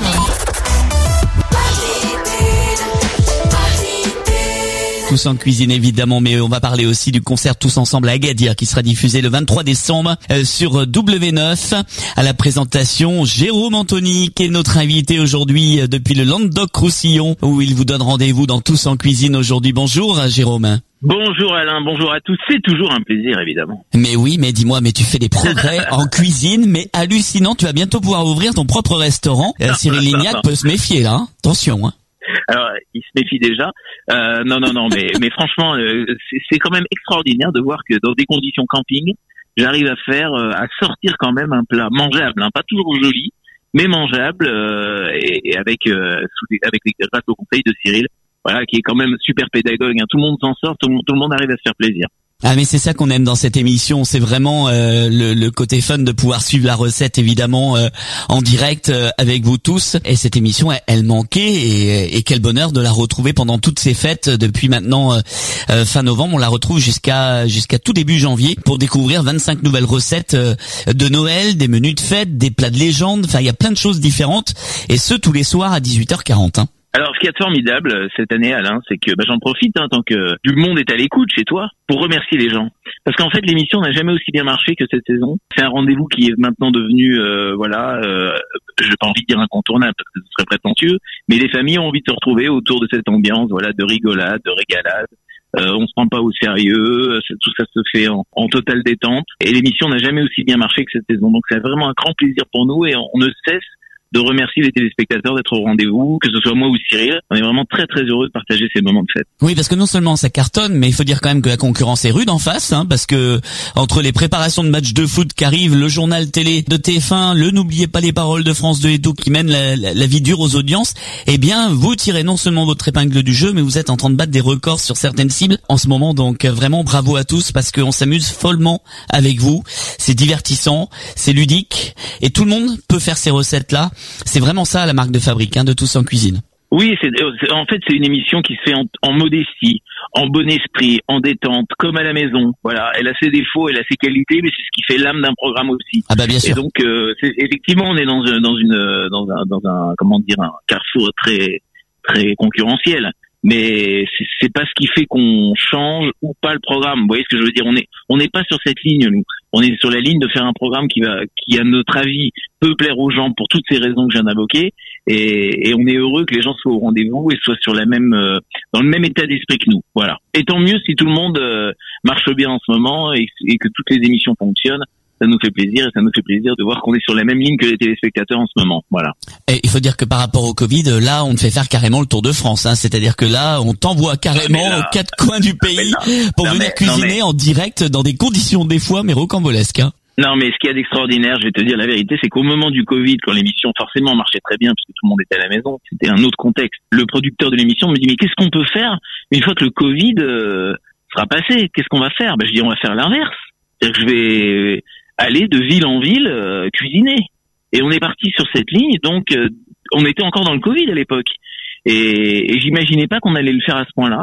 Tous en cuisine évidemment, mais on va parler aussi du concert Tous Ensemble à Agadir qui sera diffusé le vingt-trois décembre euh, sur W neuf. À la présentation, Jérôme Anthony qui est notre invité aujourd'hui euh, depuis le Languedoc-Roussillon où il vous donne rendez-vous dans Tous en cuisine aujourd'hui. Bonjour Jérôme. Bonjour Alain, bonjour à tous, c'est toujours un plaisir évidemment. Mais oui, mais dis-moi, mais tu fais des progrès en cuisine, mais hallucinant, tu vas bientôt pouvoir ouvrir ton propre restaurant. Euh, Cyril Lignac peut se méfier là, hein. Attention. Hein. Alors, il se méfie déjà. Euh, non, non, non, mais, mais franchement, euh, c'est, c'est quand même extraordinaire de voir que dans des conditions camping, j'arrive à faire, euh, à sortir quand même un plat mangeable, hein, pas toujours joli, mais mangeable, euh, et, et avec euh, sous les, avec les grâce au conseil de Cyril, voilà, qui est quand même super pédagogue. Hein, tout le monde s'en sort, tout le monde, tout le monde arrive à se faire plaisir. Ah mais c'est ça qu'on aime dans cette émission, c'est vraiment euh, le, le côté fun de pouvoir suivre la recette évidemment euh, en direct euh, avec vous tous. Et cette émission, elle, elle manquait et, et quel bonheur de la retrouver pendant toutes ces fêtes depuis maintenant euh, euh, fin novembre. On la retrouve jusqu'à jusqu'à tout début janvier pour découvrir vingt-cinq nouvelles recettes euh, de Noël, des menus de fête, des plats de légende. Enfin, il y a plein de choses différentes et ce tous les soirs à dix-huit heures quarante. Hein. Alors, ce qui est formidable cette année, Alain, c'est que bah, j'en profite hein, tant que du monde est à l'écoute chez toi pour remercier les gens. Parce qu'en fait, l'émission n'a jamais aussi bien marché que cette saison. C'est un rendez-vous qui est maintenant devenu, euh, voilà, euh, je n'ai pas envie de dire incontournable parce que ce serait prétentieux, mais les familles ont envie de se retrouver autour de cette ambiance, voilà, de rigolade, de régalade. Euh, on se prend pas au sérieux, tout ça se fait en, en totale détente. Et l'émission n'a jamais aussi bien marché que cette saison. Donc, c'est vraiment un grand plaisir pour nous et on, on ne cesse de remercier les téléspectateurs d'être au rendez-vous, que ce soit moi ou Cyril. On est vraiment très très heureux de partager ces moments de fête. Oui, parce que non seulement ça cartonne, mais il faut dire quand même que la concurrence est rude en face, hein, parce que entre les préparations de matchs de foot qui arrivent, le journal télé de T F un, le N'oubliez pas les paroles de France deux et tout qui mène la, la, la vie dure aux audiences, eh bien vous tirez non seulement votre épingle du jeu, mais vous êtes en train de battre des records sur certaines cibles en ce moment. Donc vraiment bravo à tous parce qu'on s'amuse follement avec vous. C'est divertissant, c'est ludique et tout le monde peut faire ces recettes là. C'est vraiment ça la marque de fabrique hein, de Tous en cuisine. Oui, c'est, c'est en fait c'est une émission qui se fait en, en modestie, en bon esprit, en détente, comme à la maison. Voilà, elle a ses défauts, elle a ses qualités, mais c'est ce qui fait l'âme d'un programme aussi. Ah bah bien sûr. Et donc euh, c'est, effectivement on est dans un, dans une dans un dans un comment dire un carrefour très très concurrentiel. Mais c'est, c'est pas ce qui fait qu'on change ou pas le programme. Vous voyez ce que je veux dire? On est, on n'est pas sur cette ligne, nous. On est sur la ligne de faire un programme qui va, qui à notre avis peut plaire aux gens pour toutes ces raisons que je viens d'invoquer. Et, et on est heureux que les gens soient au rendez-vous et soient sur la même, euh, dans le même état d'esprit que nous. Voilà. Et tant mieux si tout le monde euh, marche bien en ce moment et, et que toutes les émissions fonctionnent. Ça nous fait plaisir et ça nous fait plaisir de voir qu'on est sur la même ligne que les téléspectateurs en ce moment. Voilà. Et il faut dire que par rapport au Covid, là, on te fait faire carrément le Tour de France. Hein. C'est-à-dire que là, on t'envoie carrément là, aux quatre coins du pays là, pour venir mais, cuisiner mais... en direct dans des conditions des fois mais rocambolesques. Hein. Non, mais ce qu'il y a d'extraordinaire, je vais te dire la vérité, c'est qu'au moment du Covid, quand l'émission forcément marchait très bien puisque tout le monde était à la maison, c'était un autre contexte. Le producteur de l'émission me dit mais qu'est-ce qu'on peut faire une fois que le Covid euh, sera passé? Qu'est-ce qu'on va faire? Ben je dis on va faire l'inverse. C'est-à-dire que je vais aller de ville en ville euh, cuisiner. Et on est parti sur cette ligne, donc euh, on était encore dans le Covid à l'époque. Et, et j'imaginais pas qu'on allait le faire à ce point-là.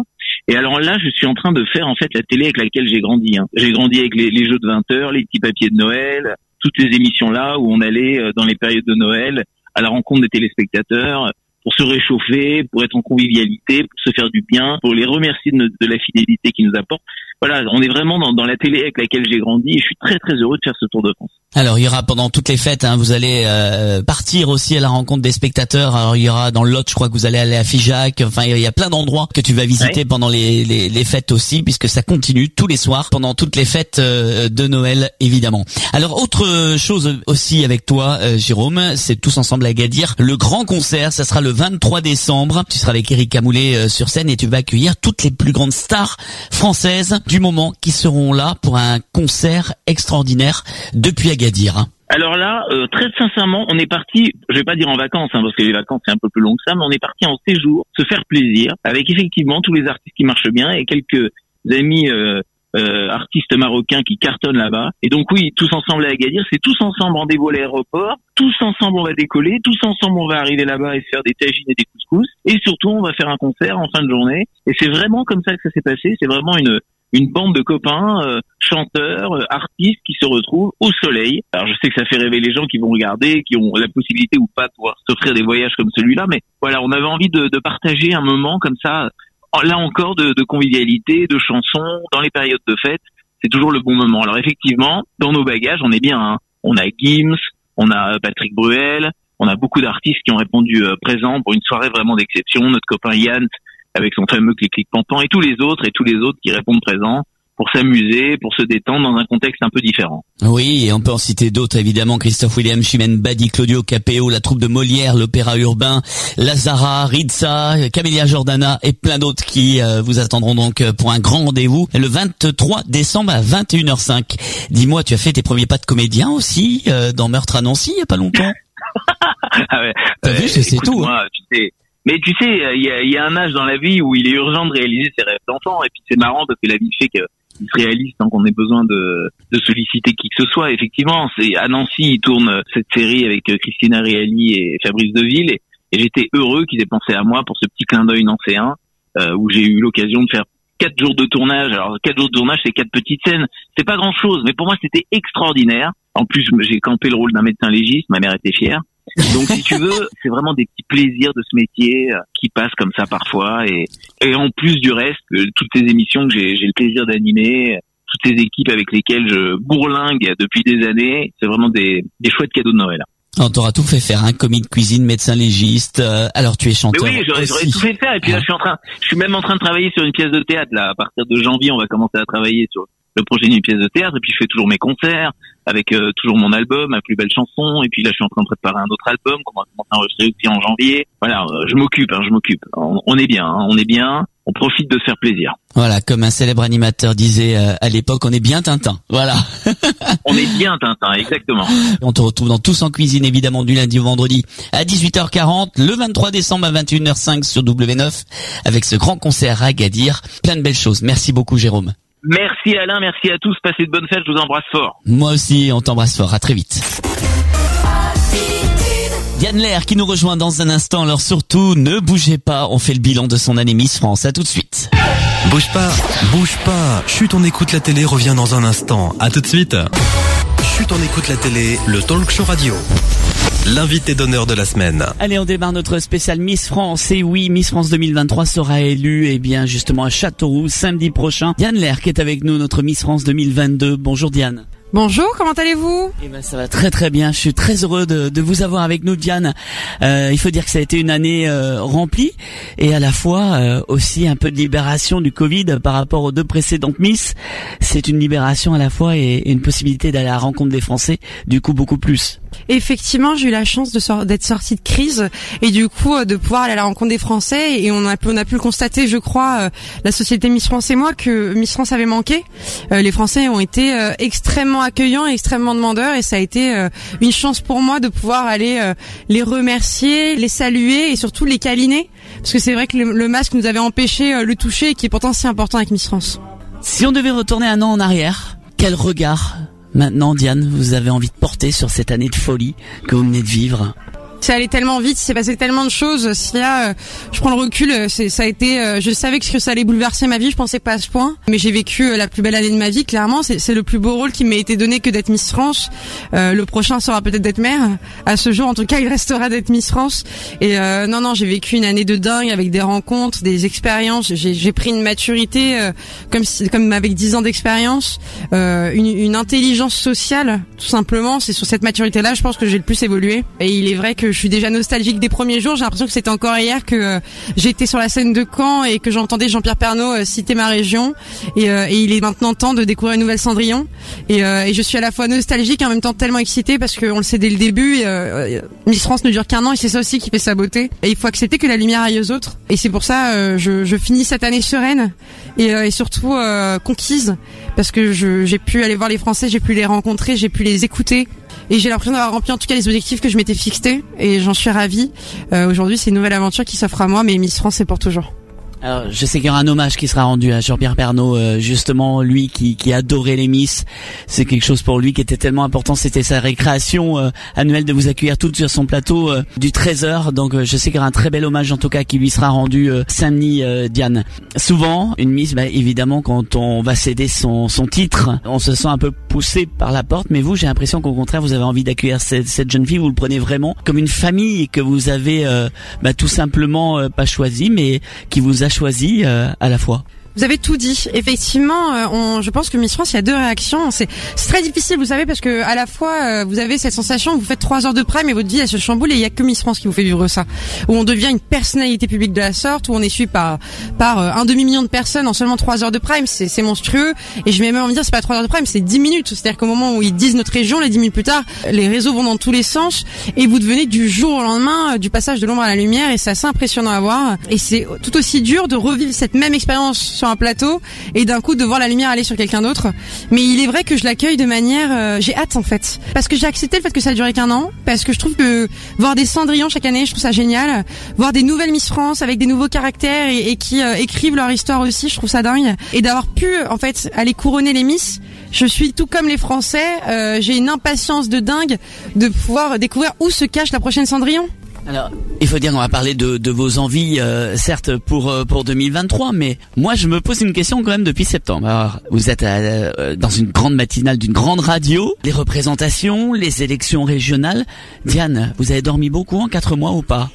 Et alors là, je suis en train de faire en fait la télé avec laquelle j'ai grandi. Hein. J'ai grandi avec les, les jeux de vingt heures, les petits papiers de Noël, toutes ces émissions-là où on allait dans les périodes de Noël à la rencontre des téléspectateurs pour se réchauffer, pour être en convivialité, pour se faire du bien, pour les remercier de, notre, de la fidélité qu'ils nous apportent. Voilà, on est vraiment dans, dans la télé avec laquelle j'ai grandi et je suis très très heureux de faire ce Tour de France. Alors il y aura pendant toutes les fêtes, hein, vous allez euh, partir aussi à la rencontre des spectateurs. Alors il y aura dans le Lot, je crois que vous allez aller à Figeac. Enfin il y a plein d'endroits que tu vas visiter ouais. pendant les, les, les fêtes aussi, puisque ça continue tous les soirs pendant toutes les fêtes euh, de Noël évidemment. Alors autre chose aussi avec toi euh, Jérôme, c'est Tous ensemble à Agadir, le grand concert. Ça sera le vingt-trois décembre. Tu seras avec Eric Camoulet euh, sur scène et tu vas accueillir toutes les plus grandes stars françaises du moment qui seront là pour un concert extraordinaire depuis Agadir. Alors là, euh, très sincèrement, on est parti, je vais pas dire en vacances, hein, parce que les vacances c'est un peu plus long que ça, mais on est parti en séjour, se faire plaisir, avec effectivement tous les artistes qui marchent bien et quelques amis euh, euh, artistes marocains qui cartonnent là-bas. Et donc oui, tous ensemble à Agadir, c'est tous ensemble rendez-vous à l'aéroport, tous ensemble on va décoller, tous ensemble on va arriver là-bas et se faire des tagines et des couscous, et surtout on va faire un concert en fin de journée. Et c'est vraiment comme ça que ça s'est passé, c'est vraiment une une bande de copains, euh, chanteurs, euh, artistes qui se retrouvent au soleil. Alors je sais que ça fait rêver les gens qui vont regarder, qui ont la possibilité ou pas de pouvoir s'offrir des voyages comme celui-là, mais voilà, on avait envie de, de partager un moment comme ça, là encore de, de convivialité, de chansons, dans les périodes de fête, c'est toujours le bon moment. Alors effectivement, dans nos bagages, on est bien, hein. On a Gims, on a Patrick Bruel, on a beaucoup d'artistes qui ont répondu euh, présents pour une soirée vraiment d'exception, notre copain Yann, avec son fameux clic-clic pampan, et tous les autres, et tous les autres qui répondent présents pour s'amuser, pour se détendre dans un contexte un peu différent. Oui, et on peut en citer d'autres, évidemment, Christophe William, Chimène Badi, Claudio Capéo, la troupe de Molière, l'opéra urbain, Lazara, Ritza, Camélia Jordana, et plein d'autres qui euh, vous attendront donc pour un grand rendez-vous le vingt-trois décembre à vingt et une heures cinq. Dis-moi, tu as fait tes premiers pas de comédien aussi, euh, dans Meurtre à Nancy, il y a pas longtemps? Ah ouais. T'as euh, vu, c'est, c'est tout. Moi, hein. tu sais, mais tu sais, il y a, y a un âge dans la vie où il est urgent de réaliser ses rêves d'enfant, et puis c'est marrant parce que la vie fait qu'il se réalise sans qu'on ait besoin de, de solliciter qui que ce soit. Effectivement, c'est à Nancy, ils tournent cette série avec Christina Reali et Fabrice Deville, et, et j'étais heureux qu'ils aient pensé à moi pour ce petit clin d'œil nancéen, euh, où j'ai eu l'occasion de faire quatre jours de tournage. Alors quatre jours de tournage, c'est quatre petites scènes, c'est pas grand chose, mais pour moi c'était extraordinaire. En plus, j'ai campé le rôle d'un médecin légiste, ma mère était fière. Donc si tu veux, c'est vraiment des petits plaisirs de ce métier euh, qui passent comme ça parfois, et, et en plus du reste, euh, toutes ces émissions que j'ai, j'ai le plaisir d'animer, toutes ces équipes avec lesquelles je bourlingue depuis des années, c'est vraiment des, des chouettes cadeaux de Noël. On t'aura tout fait faire, hein, commis de cuisine, médecin légiste, euh, alors tu es chanteur. Mais oui, j'aurais, j'aurais tout fait faire, et puis là je suis en train, je suis même en train de travailler sur une pièce de théâtre, là, à partir de janvier on va commencer à travailler sur le projet d'une pièce de théâtre, et puis je fais toujours mes concerts, avec euh, toujours mon album, ma plus belle chanson, et puis là je suis en train de préparer un autre album qu'on va commencer à enregistrer aussi en janvier. Voilà, euh, je m'occupe, hein, je m'occupe. On, on est bien, hein, on est bien, on profite de se faire plaisir. Voilà, comme un célèbre animateur disait euh, à l'époque, on est bien Tintin. Voilà. On est bien Tintin, exactement. On te retrouve dans Tous en cuisine, évidemment, du lundi au vendredi à dix-huit heures quarante, le vingt-trois décembre à vingt et une heures cinq sur W neuf, avec ce grand concert à Agadir. Plein de belles choses. Merci beaucoup, Jérôme. Merci Alain, merci à tous, passez de bonnes fêtes, je vous embrasse fort. Moi aussi, on t'embrasse fort, à très vite. Diane Lair qui nous rejoint dans un instant, alors surtout, ne bougez pas, on fait le bilan de son année Miss France, à tout de suite. Bouge pas, bouge pas, chut, on écoute la télé, revient dans un instant, à tout de suite. Chut, on écoute la télé, le talk show radio. L'invité d'honneur de la semaine. Allez, on démarre notre spécial Miss France. Et oui, Miss France deux mille vingt-trois sera élue, eh bien, justement, à Châteauroux, samedi prochain. Diane Lair qui est avec nous, notre Miss France deux mille vingt-deux. Bonjour Diane. Bonjour, comment allez-vous? Eh ben, ça va très très bien. Je suis très heureux de, de vous avoir avec nous, Diane. Euh, il faut dire que ça a été une année euh, remplie, et à la fois euh, aussi un peu de libération du Covid par rapport aux deux précédentes Miss. C'est une libération à la fois et, et une possibilité d'aller à la rencontre des Français, du coup beaucoup plus. Effectivement, j'ai eu la chance de sor- d'être sortie de crise, et du coup euh, de pouvoir aller à la rencontre des Français, et on a pu, on a pu le constater, je crois, euh, la société Miss France et moi, que Miss France avait manqué. Euh, les Français ont été euh, extrêmement accueillants et extrêmement demandeurs, et ça a été euh, une chance pour moi de pouvoir aller euh, les remercier, les saluer et surtout les câliner, parce que c'est vrai que le, le masque nous avait empêché euh, le toucher, et qui est pourtant si important avec Miss France. Si on devait retourner un an en arrière, quel regard maintenant, Diane, vous avez envie de porter sur cette année de folie que vous venez de vivre? C'est allé tellement vite, il s'est passé tellement de choses. Si là, euh, je prends le recul, c'est, ça a été, euh, je savais que ça allait bouleverser ma vie, je pensais pas à ce point. Mais j'ai vécu euh, la plus belle année de ma vie, clairement. C'est, c'est le plus beau rôle qui m'a été donné que d'être Miss France. Euh, le prochain sera peut-être d'être mère. À ce jour, en tout cas, il restera d'être Miss France. Et euh, non, non, j'ai vécu une année de dingue avec des rencontres, des expériences. J'ai, j'ai pris une maturité euh, comme si, comme avec dix ans d'expérience, euh, une, une intelligence sociale, tout simplement. C'est sur cette maturité-là, je pense que j'ai le plus évolué. Et il est vrai que je suis déjà nostalgique des premiers jours. J'ai l'impression que c'était encore hier que euh, j'étais sur la scène de Caen et que j'entendais Jean-Pierre Pernaut euh, citer ma région. Et, euh, et il est maintenant temps de découvrir une nouvelle Cendrillon. Et, euh, et je suis à la fois nostalgique et en même temps tellement excitée parce qu'on le sait dès le début. Euh, Miss France ne dure qu'un an et c'est ça aussi qui fait sa beauté. Et il faut accepter que la lumière aille aux autres. Et c'est pour ça euh, je, je finis cette année sereine et, euh, et surtout euh, conquise parce que je, j'ai pu aller voir les Français, j'ai pu les rencontrer, j'ai pu les écouter. Et j'ai l'impression d'avoir rempli en tout cas les objectifs que je m'étais fixés et j'en suis ravie. Euh, aujourd'hui, c'est une nouvelle aventure qui s'offre à moi, mais Miss France, c'est pour toujours. Alors, je sais qu'il y aura un hommage qui sera rendu à Jean-Pierre Pernaut, euh, justement, lui qui, qui adorait les Miss. C'est quelque chose pour lui qui était tellement important. C'était sa récréation euh, annuelle de vous accueillir toutes sur son plateau euh, du treize heures. Donc, euh, je sais qu'il y aura un très bel hommage, en tout cas, qui lui sera rendu euh, samedi, euh, Diane. Souvent, une Miss, bah, évidemment, quand on va céder son, son titre, on se sent un peu poussé par la porte. Mais vous, j'ai l'impression qu'au contraire, vous avez envie d'accueillir cette, cette jeune fille. Vous le prenez vraiment comme une famille que vous avez euh, bah, tout simplement euh, pas choisi, mais qui vous a choisi euh, à la fois. Vous avez tout dit. Effectivement, euh, on, je pense que Miss France, il y a deux réactions. C'est, c'est très difficile, vous savez, parce que à la fois, euh, vous avez cette sensation, vous faites trois heures de prime et votre vie, elle se chamboule et il y a que Miss France qui vous fait vivre ça. Où on devient une personnalité publique de la sorte, où on est suivi par, par euh, un demi-million de personnes en seulement trois heures de prime. C'est, c'est monstrueux. Et je vais même en dire, c'est pas trois heures de prime, c'est dix minutes. C'est-à-dire qu'au moment où ils disent notre région, les dix minutes plus tard, les réseaux vont dans tous les sens et vous devenez du jour au lendemain, du passage de l'ombre à la lumière et c'est assez impressionnant à voir. Et c'est tout aussi dur de revivre cette même expérience sur un plateau et d'un coup de voir la lumière aller sur quelqu'un d'autre. Mais il est vrai que je l'accueille de manière euh, j'ai hâte en fait parce que j'ai accepté le fait que ça a duré qu'un an, parce que je trouve que voir des Cendrillon chaque année, je trouve ça génial, voir des nouvelles Miss France avec des nouveaux caractères et, et qui euh, écrivent leur histoire aussi, je trouve ça dingue, et d'avoir pu en fait aller couronner les Miss. Je suis tout comme les Français, euh, j'ai une impatience de dingue de pouvoir découvrir où se cache la prochaine Cendrillon. Alors, il faut dire qu'on va parler de, de vos envies, euh, certes pour pour deux mille vingt-trois, mais moi je me pose une question quand même depuis septembre. Alors, vous êtes à, euh, dans une grande matinale d'une grande radio, les représentations, les élections régionales. Diane, vous avez dormi beaucoup en quatre mois ou pas?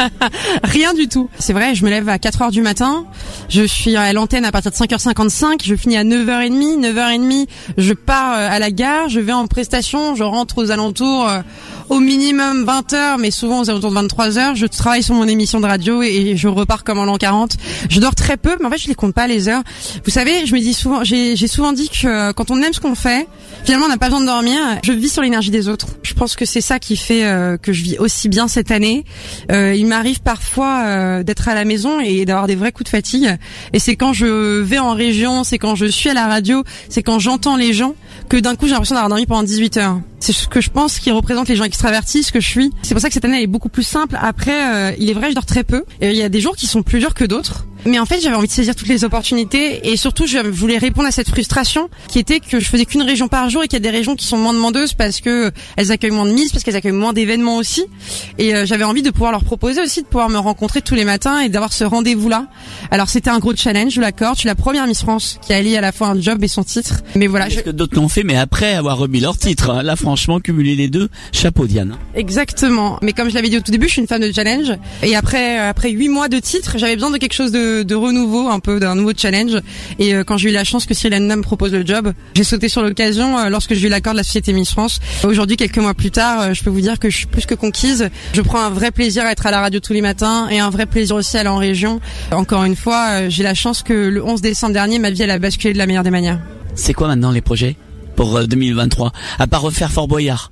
Rien du tout. C'est vrai, je me lève à quatre heures du matin, je suis à l'antenne à partir de cinq heures cinquante-cinq, je finis à neuf heures trente, neuf heures trente, je pars à la gare, je vais en prestation, je rentre aux alentours euh, au minimum vingt heures, mais souvent aux alentours de vingt-trois heures, je travaille sur mon émission de radio et je repars comme en l'an quarante. Je dors très peu, mais en fait je les compte pas les heures. Vous savez, je me dis souvent, j'ai, j'ai souvent dit que quand on aime ce qu'on fait, finalement on n'a pas besoin de dormir. Je vis sur l'énergie des autres. Je pense que c'est ça qui fait euh, que je vis aussi bien cette année. Euh, il m'arrive parfois euh, d'être à la maison et d'avoir des vrais coups de fatigue. Et c'est quand je vais en région, c'est quand je suis à la radio, c'est quand j'entends les gens que d'un coup j'ai l'impression d'avoir dormi pendant dix-huit heures. C'est ce que je pense qui représente les gens extravertis, ce que je suis. C'est pour ça que cette année elle est beaucoup plus simple. Après, euh, il est vrai, je dors très peu. Et il y a des jours qui sont plus durs que d'autres. Mais en fait, j'avais envie de saisir toutes les opportunités et surtout, je voulais répondre à cette frustration qui était que je faisais qu'une région par jour et qu'il y a des régions qui sont moins demandeuses parce que elles accueillent moins de Miss, parce qu'elles accueillent moins d'événements aussi. Et euh, j'avais envie de pouvoir leur proposer aussi de pouvoir me rencontrer tous les matins et d'avoir ce rendez-vous-là. Alors c'était un gros challenge, je l'accorde. Je suis la première Miss France qui allie à la fois un job et son titre. Mais voilà. Est-ce je... que d'autres l'ont fait, mais après avoir remis leur titre. Hein. Là, franchement, cumuler les deux, chapeau Diane. Exactement. Mais comme je l'avais dit au tout début, je suis une fan de challenge. Et après, après huit mois de titre, j'avais besoin de quelque chose de, de renouveau, un peu d'un nouveau challenge. Et euh, quand j'ai eu la chance que Cyril Hanouna me propose le job, j'ai sauté sur l'occasion euh, lorsque j'ai eu l'accord de la société Miss France. Aujourd'hui, quelques mois plus tard, euh, je peux vous dire que je suis plus que conquise. Je prends un vrai plaisir à être à la radio tous les matins et un vrai plaisir aussi à aller en région. Encore une fois, euh, j'ai la chance que le onze décembre dernier, ma vie elle a basculé de la meilleure des manières. C'est quoi maintenant les projets pour euh, deux mille vingt-trois, à part refaire Fort Boyard?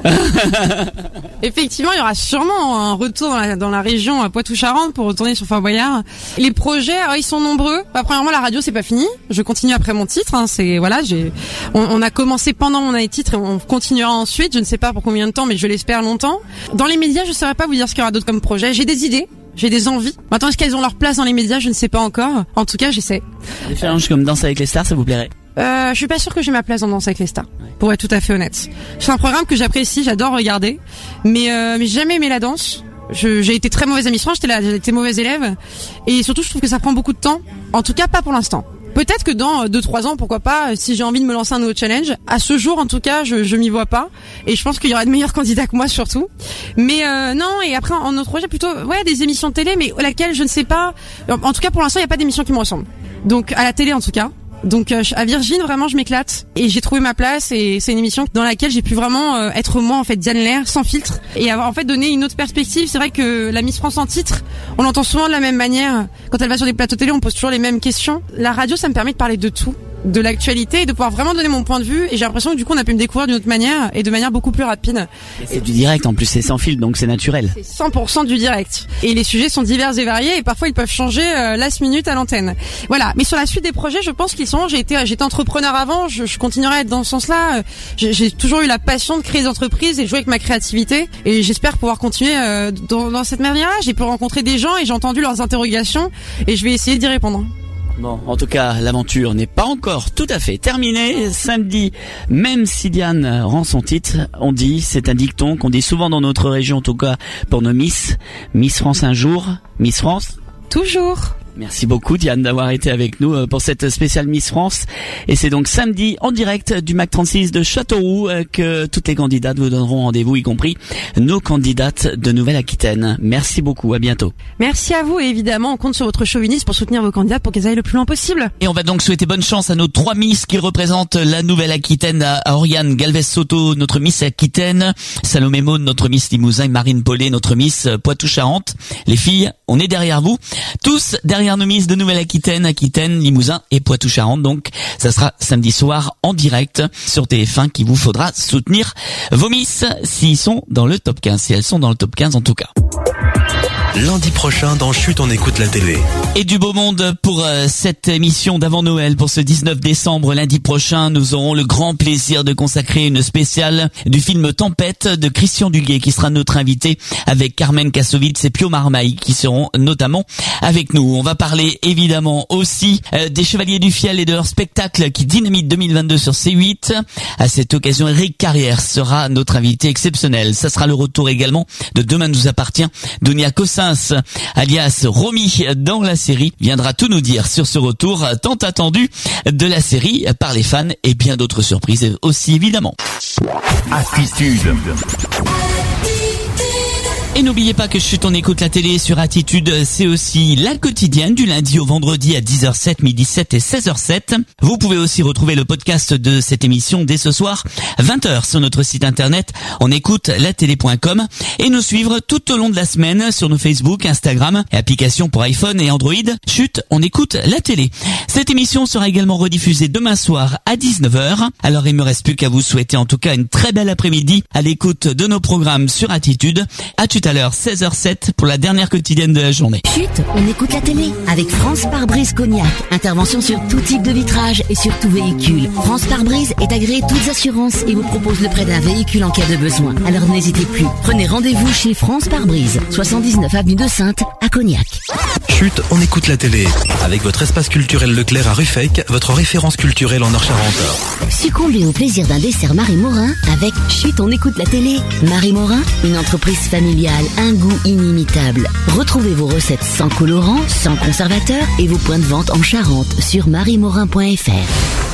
Effectivement, il y aura sûrement un retour dans la, dans la région Poitou-Charentes pour retourner sur Fort Boyard. Les projets, alors, ils sont nombreux. Bah, premièrement, la radio, c'est pas fini. Je continue après mon titre. Hein, c'est voilà, j'ai, on, on a commencé pendant mon année titre et on continuera ensuite. Je ne sais pas pour combien de temps, mais je l'espère longtemps. Dans les médias, je ne saurais pas vous dire ce qu'il y aura d'autre comme projet. J'ai des idées. J'ai des envies. Maintenant, est-ce qu'elles ont leur place dans les médias? Je ne sais pas encore. En tout cas, j'essaie. Des challenges comme Danse avec les stars, ça vous plairait? Euh, je suis pas sûre que j'ai ma place dans Danse avec les stars, pour être tout à fait honnête. C'est un programme que j'apprécie, j'adore regarder, mais euh, mais j'ai jamais aimé la danse. Je, j'ai été très mauvaise à Miss France, j'étais là, j'ai été mauvaise élève, et surtout je trouve que ça prend beaucoup de temps. En tout cas, pas pour l'instant. Peut-être que dans deux trois ans, pourquoi pas, si j'ai envie de me lancer un nouveau challenge. À ce jour, en tout cas, je, je m'y vois pas. Et je pense qu'il y aura de meilleurs candidats que moi, surtout. Mais euh, non, et après, en autre projet, plutôt ouais, des émissions de télé, mais laquelle, je ne sais pas. En tout cas, pour l'instant, il n'y a pas d'émission qui me ressemble. Donc, à la télé, en tout cas. Donc euh, à Virgin, vraiment je m'éclate et j'ai trouvé ma place, et c'est une émission dans laquelle j'ai pu vraiment euh, être moi en fait, Diane Lair, sans filtre, et avoir en fait donné une autre perspective. C'est vrai que la Miss France en titre, on l'entend souvent de la même manière. Quand elle va sur des plateaux télé, on pose toujours les mêmes questions. La radio, ça me permet de parler de tout, de l'actualité, et de pouvoir vraiment donner mon point de vue, et j'ai l'impression que du coup on a pu me découvrir d'une autre manière et de manière beaucoup plus rapide. Et c'est du direct en plus, c'est sans fil, donc c'est naturel. C'est cent pour cent du direct. Et les sujets sont divers et variés, et parfois ils peuvent changer euh, last minute à l'antenne. Voilà. Mais sur la suite des projets, je pense qu'ils sont, j'ai été, j'étais entrepreneur avant, je, je continuerai à être dans ce sens-là. J'ai, j'ai toujours eu la passion de créer des entreprises et de jouer avec ma créativité, et j'espère pouvoir continuer euh, dans, dans cette manière-là. J'ai pu rencontrer des gens et j'ai entendu leurs interrogations, et je vais essayer d'y répondre. Bon, en tout cas, l'aventure n'est pas encore tout à fait terminée. Samedi, même si Diane rend son titre, on dit, c'est un dicton qu'on dit souvent dans notre région, en tout cas pour nos Miss. Miss France un jour, Miss France toujours. Merci beaucoup Diane d'avoir été avec nous pour cette spéciale Miss France. Et c'est donc samedi en direct du Mac trente-six de Châteauroux que toutes les candidates vous donneront rendez-vous, y compris nos candidates de Nouvelle-Aquitaine. Merci beaucoup, à bientôt. Merci à vous, et évidemment on compte sur votre chauvinisme pour soutenir vos candidates pour qu'elles aillent le plus loin possible. Et on va donc souhaiter bonne chance à nos trois Miss qui représentent la Nouvelle-Aquitaine, à Oriane Galvez-Soto, notre Miss Aquitaine, Salomé Maud, notre Miss Limousin, et Marine Paulet, notre Miss Poitou-Charentes. Les filles, on est derrière vous, tous derrière nos Miss de Nouvelle-Aquitaine, Aquitaine, Limousin et Poitou-Charentes. Donc, ça sera samedi soir en direct sur T F un qu'il vous faudra soutenir vos Miss s'ils sont dans le top quinze, si elles sont dans le top quinze en tout cas. Lundi prochain dans Chut, on écoute la télé. Et du beau monde pour euh, cette émission d'avant Noël. Pour ce dix-neuf décembre, lundi prochain, nous aurons le grand plaisir de consacrer une spéciale du film Tempête de Christian Duguay, qui sera notre invité, avec Carmen Kassovitz et Pio Marmaille qui seront notamment avec nous. On va parler évidemment aussi euh, des Chevaliers du Fiel et de leur spectacle qui dynamite deux mille vingt-deux sur C huit. À cette occasion, Eric Carrière sera notre invité exceptionnel. Ça sera le retour également de Demain nous appartient. Dunia Cossins, alias Romy dans la série, viendra tout nous dire sur ce retour tant attendu de la série par les fans, et bien d'autres surprises aussi évidemment. Attitude. Et n'oubliez pas que Chut, on écoute la télé sur Attitude, c'est aussi la quotidienne du lundi au vendredi à dix heures sept, midi sept et seize heures sept. Vous pouvez aussi retrouver le podcast de cette émission dès ce soir, vingt heures, sur notre site internet on écoute la télé point com, et nous suivre tout au long de la semaine sur nos Facebook, Instagram et applications pour iPhone et Android. Chut, on écoute la télé. Cette émission sera également rediffusée demain soir à dix-neuf heures. Alors il me reste plus qu'à vous souhaiter en tout cas une très belle après-midi à l'écoute de nos programmes sur Attitude. À tout à l'heure, seize heures sept pour la dernière quotidienne de la journée. Chut, on écoute la télé avec France Pare-Brise Cognac. Intervention sur tout type de vitrage et sur tout véhicule. France Pare-Brise est agréée toutes assurances et vous propose le prêt d'un véhicule en cas de besoin. Alors n'hésitez plus. Prenez rendez-vous chez France Pare-Brise, soixante-dix-neuf avenue de Sainte à Cognac. Chut, on écoute la télé avec votre espace culturel Leclerc à Ruffec, votre référence culturelle en Nord-Charente. Succombez au plaisir d'un dessert Marie Morin avec Chut, on écoute la télé. Marie Morin, une entreprise familiale, un goût inimitable. Retrouvez vos recettes sans colorant, sans conservateur et vos points de vente en Charente sur marie morin point f r.